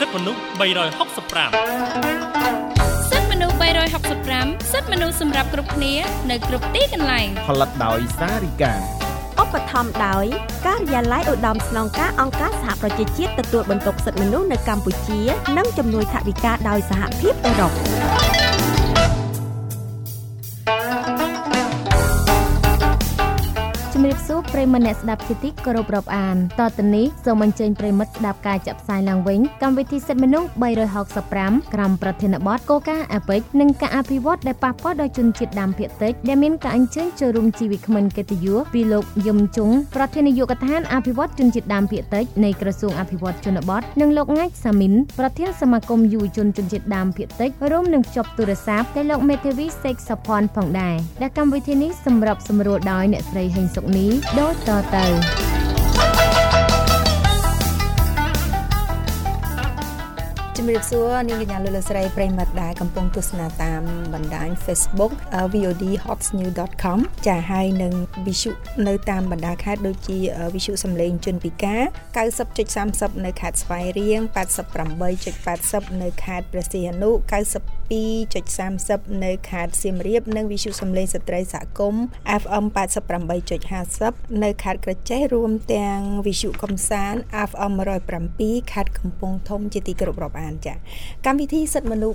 សិទ្ធិមនុស្ស365 សិទ្ធិមនុស្ស365សិទ្ធិមនុស្សសម្រាប់គ្រប់គ្នានៅគ្រប់ទីកន្លែងផលិតដោយសារិកាឧបត្ថម្ភដោយការិយាល័យឧត្តមស្នងការអង្គការសហប្រជាជាតិទទួលបន្ទុកសិទ្ធិមនុស្សនៅកម្ពុជានិងជំនួយថវិកាដោយសហភាពអឺរ៉ុបជំរាបសួរប្រិយមិត្តអ្នកស្ដាប់ជាទីគោរពរាប់អានតទៅនេះសូមអញ្ជើញប្រិយមិត្តស្ដាប់ការចាក់ផ្សាយឡើងវិញកម្មវិធីសិទ្ធិមនុស្ស365ក្រោមប្រធានបទគោលការណ៍អាប៉ិចនិងការអភិវឌ្ឍដែលប៉ះពាល់ដល់ជនជាតិដើមភាគតិចដែលមានការអញ្ជើញចូលរួមជាវិក្កាមកិត្តិយសពីលោកយឹមជុងប្រធាននាយកដ្ឋានអភិវឌ្ឍជនជាតិដើមភាគតិចនៃក្រសួងអភិវឌ្ឍជនបទនិងលោកងាច់សាមីនប្រធានសមាគមយុវជនជនជាតិដើមភាគតិចរួមនឹងភ្ជាប់ទូរស័ព្ទទៅលោកមេធាវីសេកសុផាន់ផងដែរដែលកម្មវិធីនេះសម្រាប់សម្រួលដោយអ្នកស្រីហេងសុកនេះដូចតទៅជំរាបសួរនាងកញ្ញាលោកស្រីប្រិយមិត្តដែលកំពុងទស្សនាតាមបណ្ដាញ Facebook vod.hotnews.com ចា៎ហើយនឹងវិទ្យុនៅតាមបណ្ដាខេត្តដូចជាវិទ្យុសំឡេងជនពិការ 90.30 នៅខេត្តស្វាយរៀង 88.80 នៅខេត្តព្រះសីហនុ 92.30 នៅខេត្តសៀមរាបនិងវិទ្យុសំឡេងស្ត្រីសហគមន៍ FM 88.50 នៅខេត្តក្រចេះរួមទាំងវិទ្យុកំសាន្ត FM 107 ខេត្តកំពង់ធំជាទីគោរពរាប់អានចា៎កម្មវិធីសិទ្ធិមនុស្ស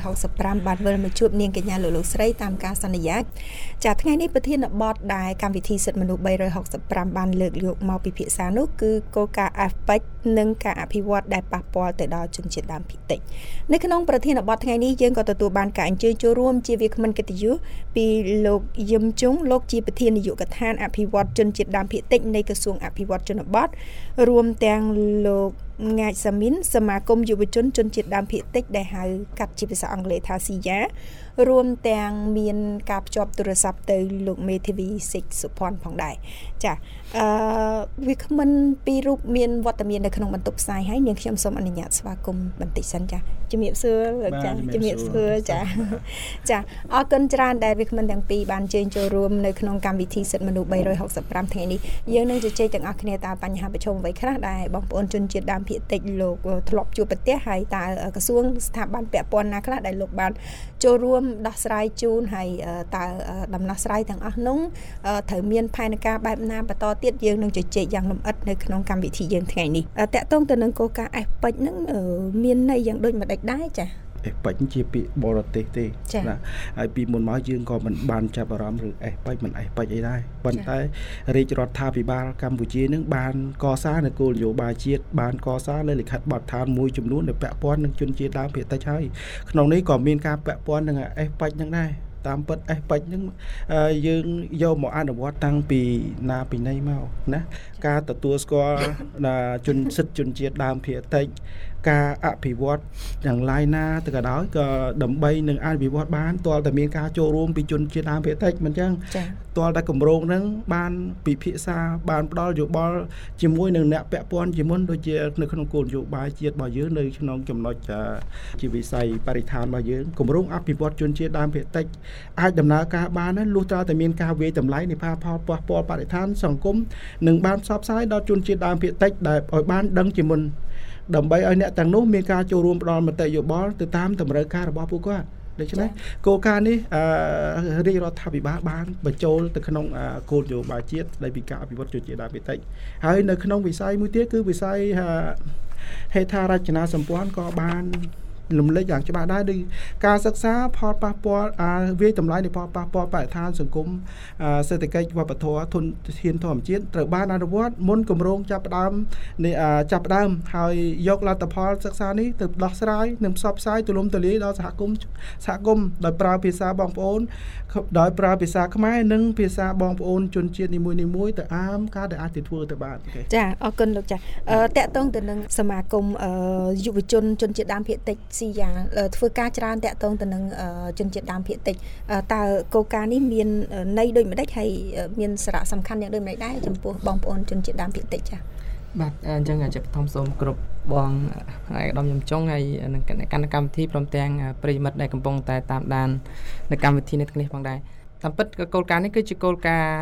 365បានវិលមកជួបនាងកញ្ញាលោកស្រីតាមការសន្យាចា៎ថ្ងៃនេះប្រធានបទដែលកម្មវិធីសិទ្ធិមនុស្ស365បានលើកយកមកពិភាក្សានោះគឺគោលការណ៍អាប៉ិចនិងការអភិវឌ្ឍដែលប៉ះពាល់ទៅដល់ជនជាតិដើមភាគតិចនៅក្នុងប្រធានបទថ្ងៃនេះយើងក៏ទទួលបានការអញ្ជើញចូលរួមជាវាគ្មិនកិត្តិយសពីលោកយឹមជុងលោកជាប្រធាននាយកដ្ឋានអភិវឌ្ឍជនជាតិដើមភាគតិចនៃក្រសួងអភិវឌ្ឍជនបទរួមទាំងលោកងាច់សាមីនសមាគមយុវជនជនជាតិដើមភាគតិចដែលហៅកាត់ជាភាសាអង់គ្លេសថាស៊ីយ៉ារួមទាំងមានការភ្ជាប់ទូរស័ព្ទទៅលោកមេធាវីសេកសុផាន់ផងដែរចាវាគ្មិនពីររូបមានវត្តមាននៅក្នុងបន្ទប់ផ្សាយហើយនាងខ្ញុំសូមអនុញ្ញាតស្វាគមន៍បន្តិចសិនចាជំរាបសួរលោកចាជំរាបសួរចាចាអរគុណច្រើនដែលវាគ្មិនទាំងពីរបានជើញចូលរួមនៅក្នុងកម្មវិធីសិទ្ធិមនុស្ស365ថ្ងៃនេះយើងនឹងជជែកទាំងអស់គ្នាតើបញ្ហាប្រឈមអ្វីខ្លះដែលបងប្អូនជនជាតិដើមភាគតិចលោកធ្លាប់ជួបប្រទះហើយតើក្រសួងស្ថាប័នពាក់ព័ន្ធណាខ្លះដែលលោកបានចូលរួមដោះស្រាយជូនហើយតើដំណោះស្រាយទាំងអស់នោះត្រូវមានផែនការបែបណាបន្តទៀតយើងនឹងជជែកយ៉ាងលម្អិតនៅក្នុងកម្មវិធីយើងថ្ងៃនេះតកតងទៅនឹងគោលការណ៍អេសពេចហ្នឹងមានន័យយ៉ាងដូចម្ដេចដែរចាអេសពេចជាពាក្យបរទេសទេណាហើយពីមុនមកយើងក៏មិនបានចាប់អារម្មណ៍ឬអេសពេចមិនអេសពេចអីដែរប៉ុន្តែរាជរដ្ឋាភិបាលកម្ពុជានឹងបានកសាងនូវគោលនយោបាយជាតិបានកសាងលើលិខិតបទដ្ឋានមួយចំនួនដែលពាក់ព័ន្ធនឹងជនជាតិដើមភាគតិចហើយក្នុងនេះក៏មានការពាក់ព័ន្ធនឹងអេសពេចហ្នឹងដែរតាមពិតអេសពេចហ្នឹងយើងយកមកអនុវត្តតាំងពីណាពីណីមកណាការទទួលស្គាល់ជនសិទ្ធិជនជាតិដើមភាគតិចការអភិវឌ្ឍយ៉ាងឡាយណាទៅក៏ដោយក៏ដើម្បីនឹងអភិវឌ្ឍបានទាល់តែមានការចូលរួមពីជនជាតិដើមភាគតិចមិនចឹងទាល់តែគម្រោងហ្នឹងបានពិភាក្សាបានផ្ដល់យោបល់ជាមួយនឹងអ្នកពាក់ព័ន្ធជាមុនដូចជានៅក្នុងគោលនយោបាយជាតិរបស់យើងនៅក្នុងចំណុចជាវិស័យបរិស្ថានរបស់យើងគម្រោងអភិវឌ្ឍជនជាតិដើមភាគតិចអាចដំណើរការបានណាលុះត្រាតែមានការវាយតម្លៃនៃផលប៉ះពាល់បរិស្ថានសង្គមនឹងបានផ្សព្វផ្សាយដល់ជនជាតិដើមភាគតិចដែលឲ្យបានដឹងជាមុនដើម្បីឲ្យអ្នកទាំងនោះមានការចូលរួមផ្ដល់មតិយោបល់ទៅតាមតម្រូវការរបស់ពួកគាត់ដូច្នេះគោលការណ៍នេះរាជរដ្ឋាភិបាលបានបញ្ចូលទៅក្នុងគោលនយោបាយជាតិស្ដីពីការអភិវឌ្ឍជនជាតិដើមភាគតិចហើយនៅក្នុងវិស័យមួយទៀតគឺវិស័យហេដ្ឋារចនាសម្ព័ន្ធក៏បានលំលេចយ៉ាងច្បាស់ដែរដូចការសិក្សាផលប៉ះពាល់វាយតម្លៃនៃផលប៉ះពាល់បរិស្ថានសង្គមសេដ្ឋកិច្ចវប្បធម៌ធនធានធម្មជាតិត្រូវបានអនុវត្តមុនគម្រោងចាប់ផ្ដើមហើយយកលទ្ធផលសិក្សានេះទៅដោះស្រាយនិងផ្សព្វផ្សាយទូលំទូលាយដល់សហគមន៍ដោយប្រើភាសាបងប្អូនដោយប្រើភាសាខ្មែរនិងភាសាបងប្អូនជនជាតិនីមួយៗទៅការដែលអាចធ្វើទៅបានចាអរគុណលោកចាតកតងទៅនឹងសមាគមយុវជនជនជាតិដើមភាគតិចស៊ីយ៉ាធ្វើការច្រើនតាក់ទងទៅនឹងជនជាតិដើមភាគតិចតើគោលការណ៍នេះមានន័យដូចម្ដេចហើយមានសារៈសំខាន់យ៉ាងដូចម្ដេចដែរចំពោះបងប្អូនជនជាតិដើមភាគតិចចាបាទអញ្ចឹងជាបឋមសូមគ្រប់បងអាយដាមខ្ញុំចុងហើយនឹងគណៈកម្មវិធីព្រមទាំងប្រិយមិត្តដែលកំពុងតែតាមដាននៅកម្មវិធីនេះផងដែរតាមពិតគោលការណ៍នេះគឺជាគោលការណ៍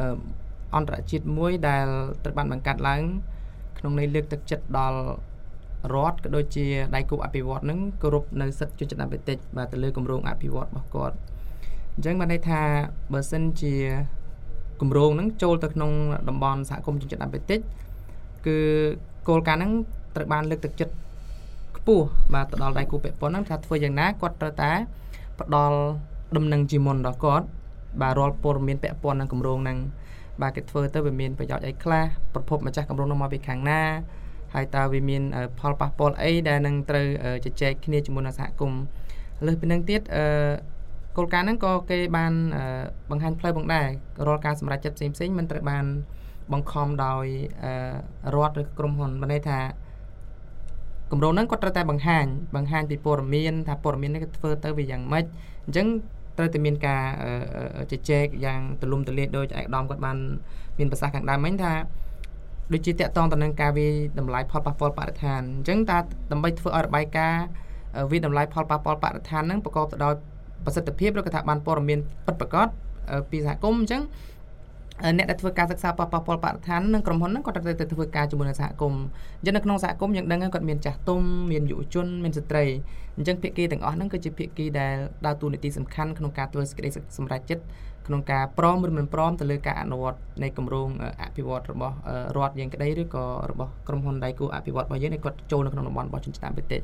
អន្តរជាតិមួយដែលត្រូវបានបង្កើតឡើងក្នុងន័យលើកទឹកចិត្តដល់រដ្ឋក៏ដូចជាដៃគូអភិវឌ្ឍនឹងគោរពនៅសិទ្ធិជនជាតិដើមភាគតិចបាទទៅលើគម្រោងអភិវឌ្ឍរបស់គាត់អញ្ចឹងបានន័យថាបើសិនជាគម្រោងហ្នឹងចូលទៅក្នុងតំបន់សហគមន៍ជនជាតិដើមភាគតិចគឺគោលការណ៍ហ្នឹងត្រូវបានលើកទឹកចិត្តខ្ពស់បាទទៅដល់ដៃគូពាក់ព័ន្ធហ្នឹងថាធ្វើយ៉ាងណាគាត់ត្រូវតែផ្ដល់ដំណឹងជាមុនដល់គាត់បាទរាល់ព័ត៌មានពាក់ព័ន្ធនឹងគម្រោងហ្នឹងបាទគេធ្វើទៅវាមានប្រយោជន៍អីខ្លះប្រភpomម្ចាស់គម្រោងនោះមកពីខាងណាហើយតើវាមានផលប៉ះពាល់អីដែលនឹងត្រូវជជែកគ្នាជាមួយនឹងសហគមន៍លើសពីនឹងទៀតគោលការណ៍ហ្នឹងក៏គេបានបង្ហាញផ្លូវផងដែររាល់ការសម្រេចចិត្តផ្សេងៗមិនត្រូវបានបង្ខំដោយរដ្ឋឬក្រុមហ៊ុនបានន័យថាគម្រោងហ្នឹងគាត់ត្រូវតែបង្ហាញពីព័ត៌មានថាព័ត៌មាននេះគេធ្វើទៅវាយ៉ាងម៉េចអញ្ចឹងត្រូវតែមានការជជែកយ៉ាងទូលំទូលាយដោយឯកឧត្តមគាត់បានមានប្រសាសន៍ខាងដើមមិញថាដូចជាតកតងទៅនឹងការវិតម្លៃផលប៉ះពាល់បរិស្ថានអញ្ចឹងតើដើម្បីធ្វើឲ្យរបាយការណ៍វិតម្លៃផលប៉ះពាល់បរិស្ថានហ្នឹងប្រកបទៅដោយប្រសិទ្ធភាពឬក៏ថាបានព័ត៌មានពិតប្រាកដពីសហគមន៍អញ្ចឹងអ្នកដែលធ្វើការសិក្សាប៉ះពាល់បរិស្ថាននិងក្រុមហ៊ុនហ្នឹងគាត់ត្រូវតែធ្វើការជាមួយនឹងសហគមន៍អញ្ចឹងនៅក្នុងសហគមន៍យើងដឹងហើយគាត់មានចាស់ទុំមានយុវជនមានស្ត្រីអញ្ចឹងភាគីទាំងអស់ហ្នឹងគឺជាភាគីដែលដើរតួនាទីសំខាន់ក្នុងការធ្វើសេចក្តីសម្រេចចិត្តក្នុងការព្រមឬមិនព្រមទៅលើការអនុវត្តនៃគម្រោងអភិវឌ្ឍរបស់រដ្ឋយើងក្តីឬក៏របស់ក្រុមហ៊ុនដៃគូអភិវឌ្ឍរបស់យើងគាត់ចូលនៅក្នុងតំបន់របស់ជនជាតិដើមភាគតិច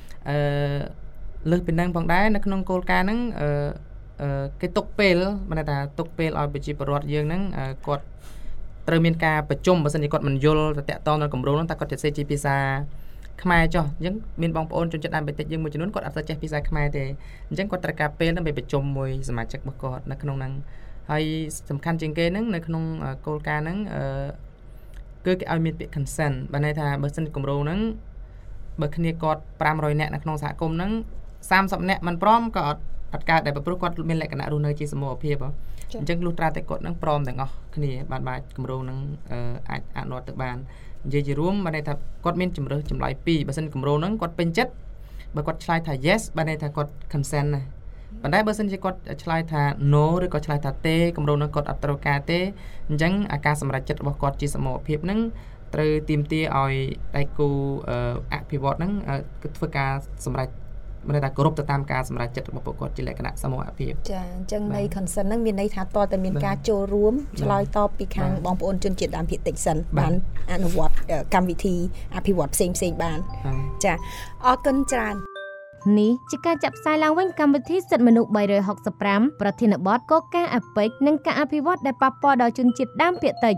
លើសពីហ្នឹងផងដែរនៅក្នុងគោលការណ៍ហ្នឹងគេទុកពេលបានថាទុកពេលឲ្យប្រជាពលរដ្ឋយើងហ្នឹងគាត់ត្រូវមានការប្រជុំបើសិនជាគាត់មិនយល់ទៅតាក់ទងនឹងគម្រោងហ្នឹងតែគាត់ចេះជាភាសាខ្មែរចុះអញ្ចឹងមានបងប្អូនជនជាតិដើមភាគតិចយើងមួយចំនួនគាត់អត់សូវចេះភាសាខ្មែរទេអញ្ចឹងគាត់ត្រូវការពេលដើម្បីប្រជុំមួយសមាជិករបស់គាត់នៅក្នុងហ្នឹងហើយសំខាន់ជាងគេហ្នឹងនៅក្នុងគោលការណ៍ហ្នឹងគឺគេឲ្យមានពាក្យ consent បានន័យថាបើសិនគម្រោងហ្នឹងបើគ្នាគាត់500នាក់នៅក្នុងសហគមន៍ហ្នឹង30នាក់មិនព្រមក៏អត់កើតដែរព្រោះគាត់មានលក្ខណៈរស់នៅជាសមូហភាពអញ្ចឹងលុះត្រាតែគាត់នឹងព្រមទាំងអស់គ្នាបាទគម្រោងនឹងអាចអនុវត្តទៅបាននិយាយជារួមបានន័យថាគាត់មានជំរើសចម្លើយ2បើសិនគម្រោងហ្នឹងគាត់ពេញចិត្តបើគាត់ឆ្លើយថា yes បានន័យថាគាត់ consent ណាប៉ុន្តែបើសិនជាគាត់ឆ្លើយថា no ឬក៏ឆ្លើយថាទេគម្រោងហ្នឹងគាត់អត់ត្រូវការទេអញ្ចឹងអាការសម្រេចចិត្តរបស់គាត់ជាសមូហភាពហ្នឹងត្រូវទាមទារឲ្យដៃគូអភិវឌ្ឍហ្នឹងគឺធ្វើការសម្រេចមិនថាគោរពទៅតាមការសម្រេចចិត្តរបស់ពួកគាត់ជាលក្ខណៈសមូហភាពចាអញ្ចឹងនៃ consent ហ្នឹងមានន័យថាតើតែមានការចូលរួមឆ្លើយតបពីខាងបងប្អូនជនជាតិដើមភាគតិចសិនបានអនុវត្តកម្មវិធីអភិវឌ្ឍផ្សេងបានចាអរគុណច្រើននេះជាការចាក់ផ្សាយឡើងវិញកម្មវិធីសិទ្ធិមនុស្ស365ប្រធានបទកការអាប៉ិចនិងការអភិវឌ្ឍដែលប៉ះពាល់ដល់ជនជាតិដើមភាគតិច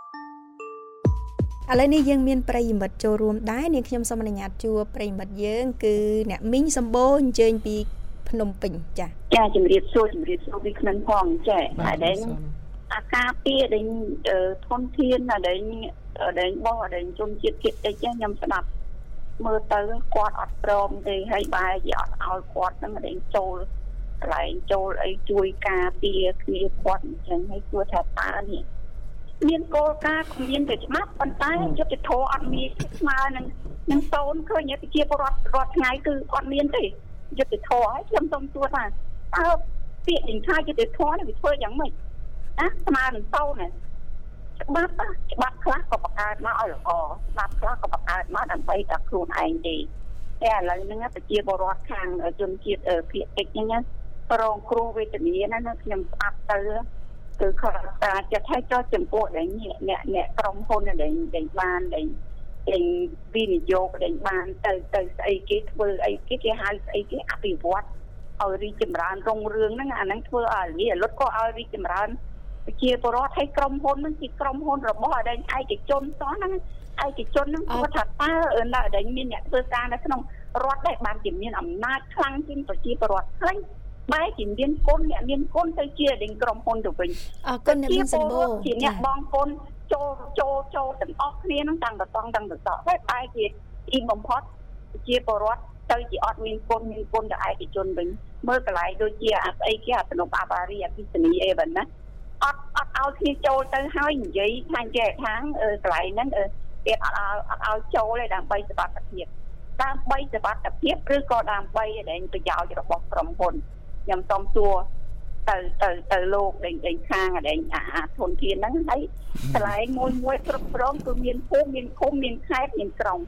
ឥឡូវនេះយើងមានប្រិយមិត្តចូលរួមដែរនាងខ្ញុំសូមអនុញ្ញាតជួបប្រិយមិត្តយើងគឺអ្នកមីងសម្បូរអញ្ជើញពីភ្នំពេញចាជំរាបសួរពីក្មិនផងចាហើយដែរអាការពារដែលធនធានដែលបងដែលជនជាតិភាគតិចខ្ញុំស្ដាប់មើលទៅគាត់អត់ព្រមទេហើយបែរជាអត់ឲ្យគាត់ហ្នឹងដែលចូលកន្លែងចូលអីជួយការពារគ្នាគាត់អញ្ចឹងហើយគួរថាតើនេះមានគោលការណ៍មានតែច្បាប់ប៉ុន្តែយុត្តិធម៌អត់មានស្មើនឹងសូនឃើញប្រជាពលរដ្ឋរាល់ថ្ងៃគឺអត់មានទេយុត្តិធម៌ហើយខ្ញុំសូមសួរថាតើពាក្យថាយុត្តិធម៌នេះវាធ្វើយ៉ាងម៉េចណាស្មើនឹងសូនណាច្បាប់ខ្លះក៏បង្កើតមកឲ្យល្អច្បាប់ខ្លះក៏បង្កើតមកដើម្បីតែខ្លួនឯងទេតែឥឡូវហ្នឹងប្រជាពលរដ្ឋខាងជនជាតិភាគតិចហ្នឹងប្រងគ្រោះវេទនាណាខ្ញុំស្ដាប់ទៅគឺគាត់ថាចិត្តឲ្យចោះចំពោះដែលអ្នកក្រុមហ៊ុនដែលបានដែលវិនិយោគដែលបានទៅស្អីគេធ្វើអីគេហៅស្អីគេអភិវឌ្ឍឲ្យរីកចម្រើនរុងរឿងហ្នឹងអាហ្នឹងធ្វើឲ្យលុតក៏ឲ្យរីកចម្រើនប្រជាពលរដ្ឋឲ្យក្រុមហ៊ុនហ្នឹងជាក្រុមហ៊ុនរបស់ឯកជនសោះហ្នឹងឯកជនហ្នឹងគាត់ថាតើនៅដែលមានអ្នកធ្វើការនៅក្នុងរដ្ឋដែរបានជាមានអំណាចខ្លាំងជាងប្រជាពលរដ្ឋខ្លាំងបែរជាមានគុណអ្នកមានគុណទៅជាដេញក្រុមហ៊ុនទៅវិញអរគុណអ្នកមានសម្បូរជាអ្នកបងប្អូនចូលទាំងអស់គ្នាហ្នឹងតាំងតតហើយបែរជាទីបំផុតជាពលរដ្ឋទៅជាអត់មានគុណទៅឯកជនវិញមើលកន្លែងដូចជាអស្អីគេអនុអាបារីអភិសនីអីហ្នឹងណាអត់ឲ្យគ្នាចូលទៅហើយនិយាយថាចេះខាងកន្លែងហ្នឹងគេអត់ឲ្យចូលទេដើម្បីសុវត្ថិភាពឬក៏ដើម្បីដែលប្រយោជន៍របស់ក្រុមហ៊ុនខ្ញុំសូមសួរទៅលោកដែលខាងដែលអាធនធានហ្នឹងហើយកន្លែងមួយគ្រប់គ្រងគឺមានភូមិមានឃុំមានខេត្តមានក្រុងត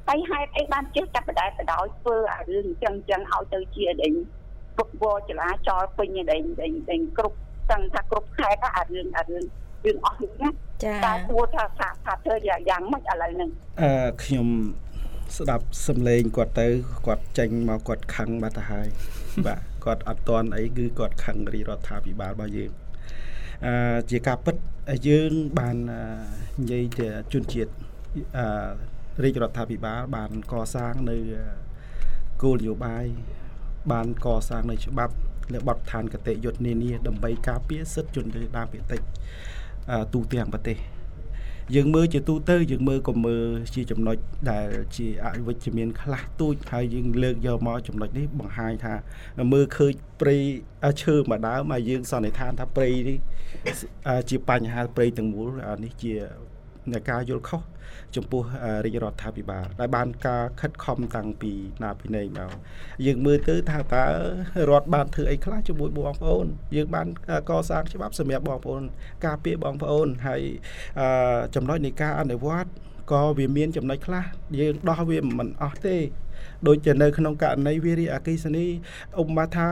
ហើយហេតុអីបានចេះចាប់បដោយធ្វើអារឿងចឹងឲ្យទៅជាដេញពុកវចលាចលពេញដេញគ្រប់ទាំងថាគ្រប់ខេត្តអារឿងអស់នេះណាចាតែគួរថាធ្វើយ៉ាងម៉េចឥឡូវហ្នឹងខ្ញុំស្ដាប់សំឡេងគាត់ទៅគាត់ចេញមកគាត់ខឹងបាត់ទៅហើយបាទគាត់អត់តន់អីគឺគាត់ខឹងរាជរដ្ឋាភិបាលរបស់យើងជាការពិតយើងបាននិយាយទៅជនជាតិរាជរដ្ឋាភិបាលបានកសាងនៅគោលនយោបាយបានកសាងនៅច្បាប់លើបទដ្ឋានគតិយុត្តនានាដើម្បីការពារសិទ្ធិជនជាតិដើមភាគតិចទូទាំងប្រទេសយើងមើលជាទូទៅយើងមើលក៏មើលជាចំណុចដែលជាអវិជ្ជមានខ្លះទូចហើយយើងលើកយកមកចំណុចនេះបង្ហាញថាមើលឃើញព្រៃឈើមួយដើមហើយយើងសន្និដ្ឋានថាព្រៃនេះជាបញ្ហាព្រៃទាំងមូលនេះជាការយល់ខុសចំពោះរាជរដ្ឋាភិបាលដែលបានការខិតខំតាំងពីណាពីណីមកយើងមើលទៅថាតើរដ្ឋបានធ្វើអីខ្លះជាមួយបងប្អូនយើងបានកសាងច្បាប់សម្រាប់បងប្អូនការពារបងប្អូនហើយចំណុចនៃការអនុវត្តក៏វាមានចំណុចខ្លះយើងដោះវាមិនអស់ទេដូចជានៅក្នុងករណីវារីអគ្គិសនីឧបមាថា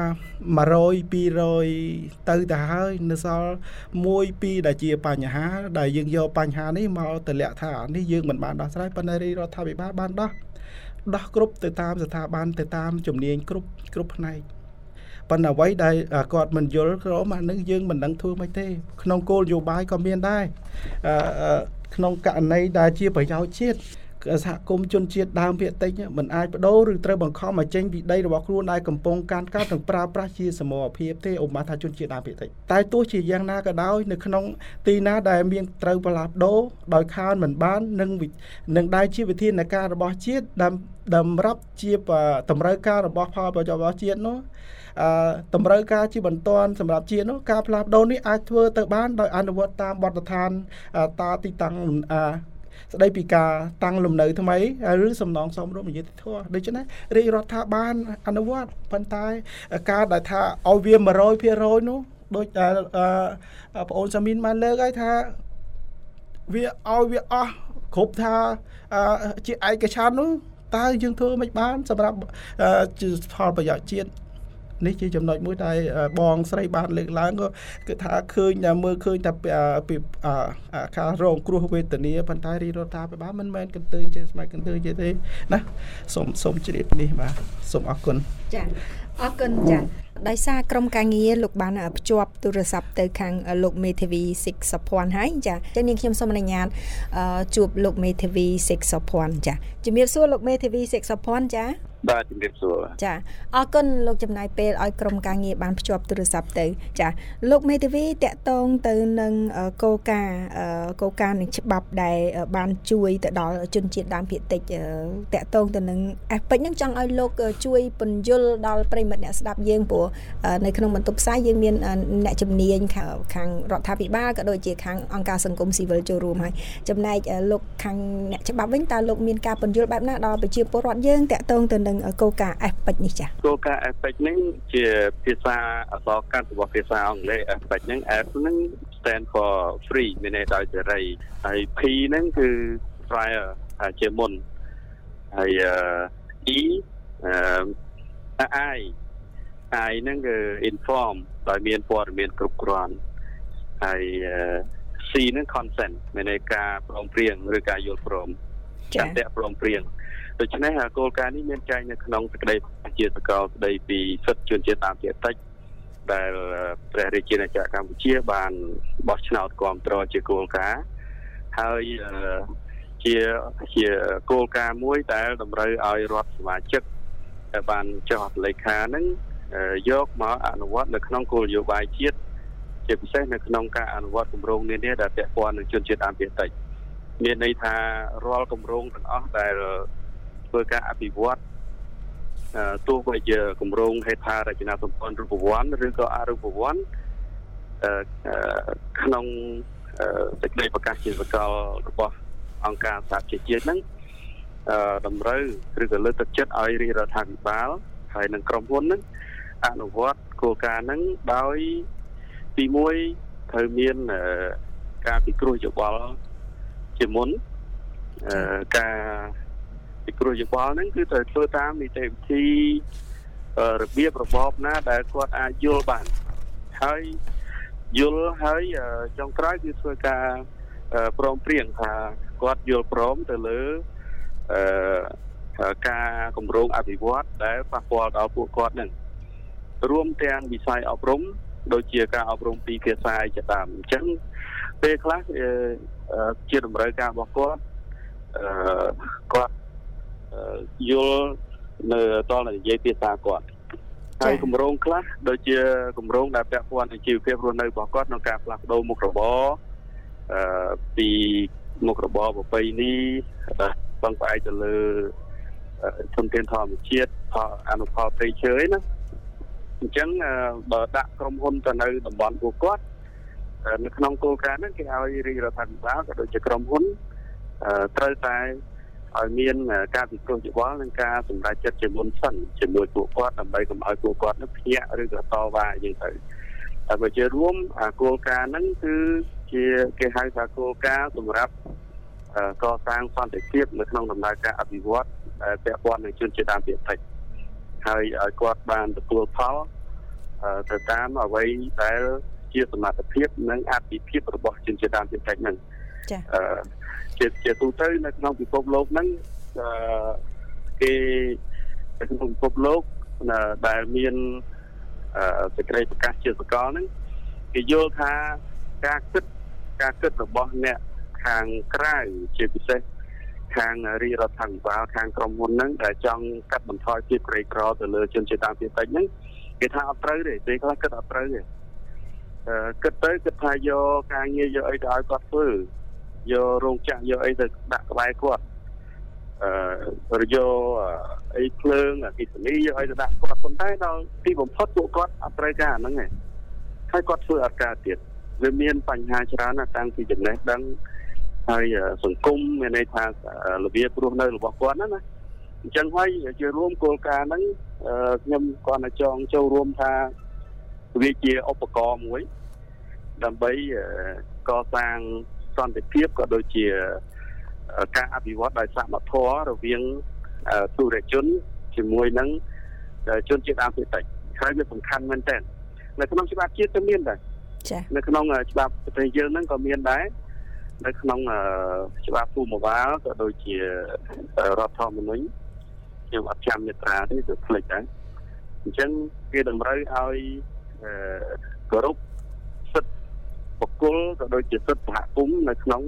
100 200ទៅហើយនៅសល់1 2ដែលជាបញ្ហាដែលយើងយកបញ្ហានេះមកតម្លាក់ថានេះយើងមិនបានដោះស្រាយប៉ុន្តែរដ្ឋាភិបាលបានដោះគ្រប់ទៅតាមស្ថាប័នទៅតាមជំនាញគ្រប់ផ្នែកប៉ុន្តែអ្វីដែលគាត់មិនយល់ក្រុមអានឹងយើងមិនដឹងធ្វើមិនទេក្នុងគោលនយោបាយក៏មានដែរក្នុងករណីដែលជាប្រយោជន៍ជាតិសហគមន៍ជនជាតិដើមភាគតិចមិនអាចបដូរឬត្រូវបង្ខំឲ្យចេញពីដីរបស់ខ្លួនដែលកំពុងការទាំងប្រើប្រាស់ជាសមរភាពទេឧបមាថាជនជាតិដើមភាគតិចតែទោះជាយ៉ាងណាក៏ដោយនៅក្នុងទីណាដែលមានត្រូវផ្លាស់ប្ដូរដោយខានមិនបាននឹងដែលជាវិធានការរបស់ជាតិតម្រាប់ជាតម្រូវការរបស់ផលប្រយោជន៍របស់ជាតិនោះតម្រូវការជាបន្ទាន់សម្រាប់ជាតិនោះការផ្លាស់ប្ដូរនេះអាចធ្វើទៅបានដោយអនុវត្តតាមបទដ្ឋានទីតាំងស្ដីពីការតាំងលំនៅថ្មីឬសំណងសមរម្យយុត្តិធម៌ដូច្នេះរាជរដ្ឋាភិបាលអនុវត្តប៉ុន្តែការដែលថាឲ្យវា 100% នោះដូចដែលបងអូនសាមីនបានលើកឲ្យថាវាឲ្យវាអស់គ្រប់ថាជាឯកច្ឆន្ទនោះតើយើងធ្វើមិនបានសម្រាប់ផលប្រយោជន៍ជាតិនេះជាចំណុចមួយដែលបងស្រីបានលើកឡើងក៏គឺថាឃើញមើលឃើញតែពីការរងគ្រោះវេទនាប៉ុន្តែរាជរដ្ឋាភិបាលមិនមែនកន្ទើញជាស្បែកកន្ទើញទេណាសូមជ្រាបនេះបាទសូមអរគុណចាអរគុណចាដោយសារក្រុមការងារលោកបានភ្ជាប់ទូរស័ព្ទទៅខាងលោកមេធាវីសិកសុភ័ណ្ឌហើយចាចឹងនាងខ្ញុំសូមអនុញ្ញាតជួបលោកមេធាវីសិកសុភ័ណ្ឌចាជំរាបសួរលោកមេធាវីសិកសុភ័ណ្ឌចាបាទជំរាបសួរចាអរគុណលោកចំណាយពេលឲ្យក្រុមការងារបានភ្ជាប់ទូរស័ព្ទទៅចាលោកមេធាវីតាក់ទងទៅនឹងគោលការណ៍នៃច្បាប់ដែលបានជួយទៅដល់ជនជាតិដើមភាគតិចតាក់ទងទៅនឹងអាពេចហ្នឹងចង់ឲ្យលោកជួយពន្យល់ដល់ប្រិមិត្តអ្នកស្ដាប់យើងព្រោះនៅក្នុងបន្ទប់ផ្សាយយើងមានអ្នកជំនាញខាងរដ្ឋាភិបាលក៏ដូចជាខាងអង្គការសង្គមស៊ីវិលចូលរួមហើយចំណែកលោកខាងអ្នកច្បាប់វិញតើលោកមានការពន្យល់បែបណាដល់ប្រជាពលរដ្ឋយើងតាក់ទងទៅនឹងគោលការណ៍ APEC នេះចា៎គោលការណ៍ APEC នេះជាភាសាអក្សរកាត់របស់ភាសាអង់គ្លេស APEC ហ្នឹង F ហ្នឹង stand for free មានន័យដោយសេរីហើយ P ហ្នឹងគឺ prior ជាមុនហើយ E I ហ្នឹងគឺ inform ដោយមានព័ត៌មានគ្រប់គ្រាន់ហើយ C ហ្នឹង consent មានន័យការព្រមព្រៀងឬការយល់ព្រមចា៎ព្រមព្រៀងដូច្នេះគោលការណ៍នេះមានចែងនៅក្នុងសេចក្តីជាសកលស្តីពីសិទ្ធិជនជាតិដើមភាគតិចដែលព្រះរាជាណាចក្រកម្ពុជាបានបោះឆ្នោតគាំទ្រជាគោលការណ៍ហើយជាគោលការណ៍មួយដែលតម្រូវឲ្យរដ្ឋសមាជិកដែលបានចុះហត្ថលេខាហ្នឹងយកមកអនុវត្តនៅក្នុងគោលនយោបាយជាតិជាពិសេសនៅក្នុងការអនុវត្តគម្រោងនានាដែលពាក់ព័ន្ធនឹងជនជាតិដើមភាគតិចមានន័យថារាល់គម្រោងទាំងអស់ដែលធ្វើការអភិវឌ្ឍទោះបីជាគម្រោងហេដ្ឋារចនាសម្ព័ន្ធរូបវ័ន្តឬក៏អរូបវ័ន្តក្នុងសេចក្តីប្រកាសជាសកលរបស់អង្គការសហប្រជាជាតិហ្នឹងតម្រូវឬក៏លើកទឹកចិត្តឲ្យរាជរដ្ឋាភិបាលហើយនិងក្រុមហ៊ុនហ្នឹងអនុវត្តគោលការណ៍ហ្នឹងដោយទី1ត្រូវមានការពិគ្រោះយោបល់ជាមុនការពីគ្រោះយោបល់ហ្នឹងគឺត្រូវធ្វើតាមនីតិវិធីរបៀបរបបណាដែលគាត់អាចយល់បានហើយយល់ហើយចុងក្រោយគឺធ្វើការព្រមព្រៀងថាគាត់យល់ព្រមទៅលើការគម្រោងអភិវឌ្ឍដែលប៉ះពាល់ដល់ពួកគាត់ហ្នឹងរួមទាំងវិស័យអប់រំដូចជាការអប់រំពីភាសាជាដើមអញ្ចឹងពេលខ្លះជាតម្រូវការរបស់គាត់គាត់យល់នៅតលនិយាយភាសាគាត់ហើយគម្រោងខ្លះដូចជាគម្រោងដែលពាក់ព័ន្ធនឹងជីវភាពរស់នៅរបស់គាត់ក្នុងការផ្លាស់ប្ដូរមុខរបរពីមុខរបរប្រពៃណីពឹងផ្អែកទៅលើធនធានធម្មជាតិអនុផលព្រៃឈើឯណាអញ្ចឹងបើដាក់ក្រុមហ៊ុនទៅនៅតំបន់ពួកគាត់នៅក្នុងគោលការណ៍ហ្នឹងគេឲ្យរាជរដ្ឋាភិបាលក៏ដូចជាក្រុមហ៊ុនត្រូវតែឲ្យមានការពិគ្រោះយោបល់និងការសម្រេចចិត្តជាមុនសិនជាមួយពួកគាត់ដើម្បីកុំឲ្យពួកគាត់នឹងភ្ញាក់ឬក៏តវ៉ាយ៉ាងទៅតែបើជារួមគោលការណ៍ហ្នឹងគឺជាគេហៅថាគោលការណ៍សម្រាប់កសាងសន្តិភាពនៅក្នុងដំណើរការអភិវឌ្ឍដែលពាក់ព័ន្ធនឹងជនជាតិដើមភាគតិចហើយឲ្យគាត់បានទទួលផលទៅតាមអ្វីដែលជាសមត្ថភាពនិងអភិភាពរបស់ជនជាតិដើមភាគតិចហ្នឹងចាជាទូទៅនៅក្នុងពិភពលោកហ្នឹងគេនៅក្នុងពិភពលោកដែលមានសេចក្តីប្រកាសជាសកលហ្នឹងគេយល់ថាការគិតរបស់អ្នកខាងក្រៅជាពិសេសខាងរាជរដ្ឋាភិបាលខាងក្រុមហ៊ុនហ្នឹងដែលចង់កាត់បន្ថយភាពក្រីក្រទៅលើជនជាតិដើមភាគតិចហ្នឹងគេថាអត់ត្រូវទេពេលខ្លះគិតអត់ត្រូវទេគិតថាយកការងារយកអីទៅឲ្យគាត់ធ្វើយករោងចក្រយកអីទៅដាក់ក្បែរគាត់យកអីភ្លើងអគ្គិសនីយកអីទៅដាក់គាត់ប៉ុន្តែដល់ទីបំផុតពួកគាត់អត់ត្រូវការអាហ្នឹងទេហើយគាត់ធ្វើអត់ការទៀតវាមានបញ្ហាច្រើនណាស់តាំងពីចំណេះដឹងហើយសង្គមមានន័យថារបៀបរស់នៅរបស់គាត់ណាអញ្ចឹងហើយជារួមគោលការណ៍ហ្នឹងខ្ញុំគាត់តែចង់ចូលរួមថាវាជាឧបករណ៍មួយដើម្បីកសាងសន្តិភាពក៏ដូចជាការអភិវឌ្ឍដោយសមត្ថភាពរវាងទុរជនជាមួយនឹងជនជាតិដើមភាគតិចហើយវាសំខាន់មែនទែននៅក្នុងច្បាប់ជាតិក៏មានដែរចា៎នៅក្នុងច្បាប់ប្រទេសយើងហ្នឹងក៏មានដែរនៅក្នុងច្បាប់ភូមិបាលក៏ដូចជារដ្ឋធម្មនុញ្ញខ្ញុំអត់ចាំមាត្រាទេទៅភ្លេចដែរអញ្ចឹងគេតម្រូវឲ្យគោរពសិទ្ធិបុគ្គលក៏ដូចជាសិទ្ធិសហគមន៍នៅក្នុង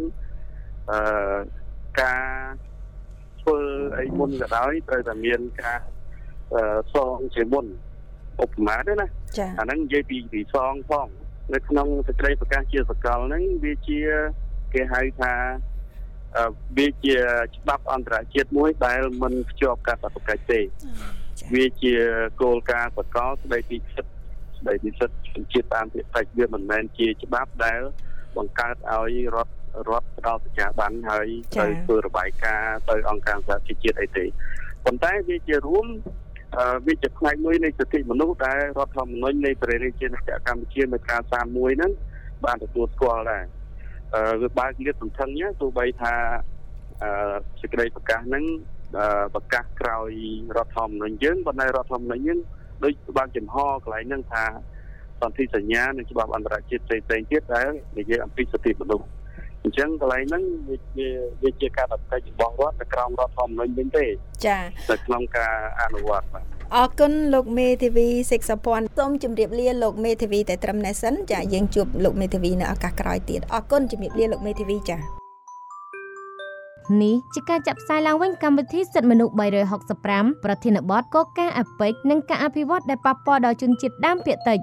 ការធ្វើអីមុនក៏ដោយត្រូវតែមានការសងជាមុនឧបមាទេណាអាហ្នឹងនិយាយពីសងផងនៅក្នុងសេចក្តីប្រកាសជាសកលហ្នឹងវាជាគេហៅថាវាជាច្បាប់អន្តរជាតិមួយដែលមិនភ្ជាប់កាតព្វកិច្ចទេវាជាគោលការណ៍សកលស្តីពីសិទ្ធិជនជាតិដើមភាគតិចវាមិនមែនជាច្បាប់ដែលបង្កើតឲ្យរដ្ឋផ្ដល់សេចក្ដីបានហើយទៅធ្វើរបាយការណ៍ទៅអង្គការសហជីវជាតិអីទេប៉ុន្តែវាជារួមវាជាផ្នែកមួយនៃសិទ្ធិមនុស្សដែលរដ្ឋធម្មនុញ្ញនៃព្រះរាជាណាចក្រកម្ពុជាមាត្រា31ហ្នឹងបានទទួលស្គាល់ដែរវាបើកលាតសន្ធឹងទោះបីថាសេចក្តីប្រកាសហ្នឹងប្រកាសក្រោយរដ្ឋធម្មនុញ្ញយើងប៉ុន្តែរដ្ឋធម្មនុញ្ញយើងដូចបើកចំហកន្លែងហ្នឹងថាសន្ធិសញ្ញានិងច្បាប់អន្តរជាតិផ្សេងៗទៀតដែលនិយាយអំពីសិទ្ធិមនុស្សអញ្ចឹងកន្លែងហ្នឹងវាជាកាតព្វកិច្ចរបស់រដ្ឋនៅក្រោមរដ្ឋធម្មនុញ្ញវិញទេចា៎នៅក្នុងការអនុវត្តបាទអរគុណលោកមេធាវីសេកសុភ័ណ្ឌសូមជម្រាបលាលោកមេធាវីតែត្រឹមនេះសិនចាយើងជួបលោកមេធាវីនៅឱកាសក្រោយទៀតអរគុណជម្រាបលាលោកមេធាវីចានេះជាការចាក់ផ្សាយឡើងវិញកម្មវិធីសិទ្ធិមនុស្ស365ប្រធានបទកការអពេចនិងការអភិវឌ្ឍដែលប៉ះពាល់ដល់ជនជាតិដើមភាគតិច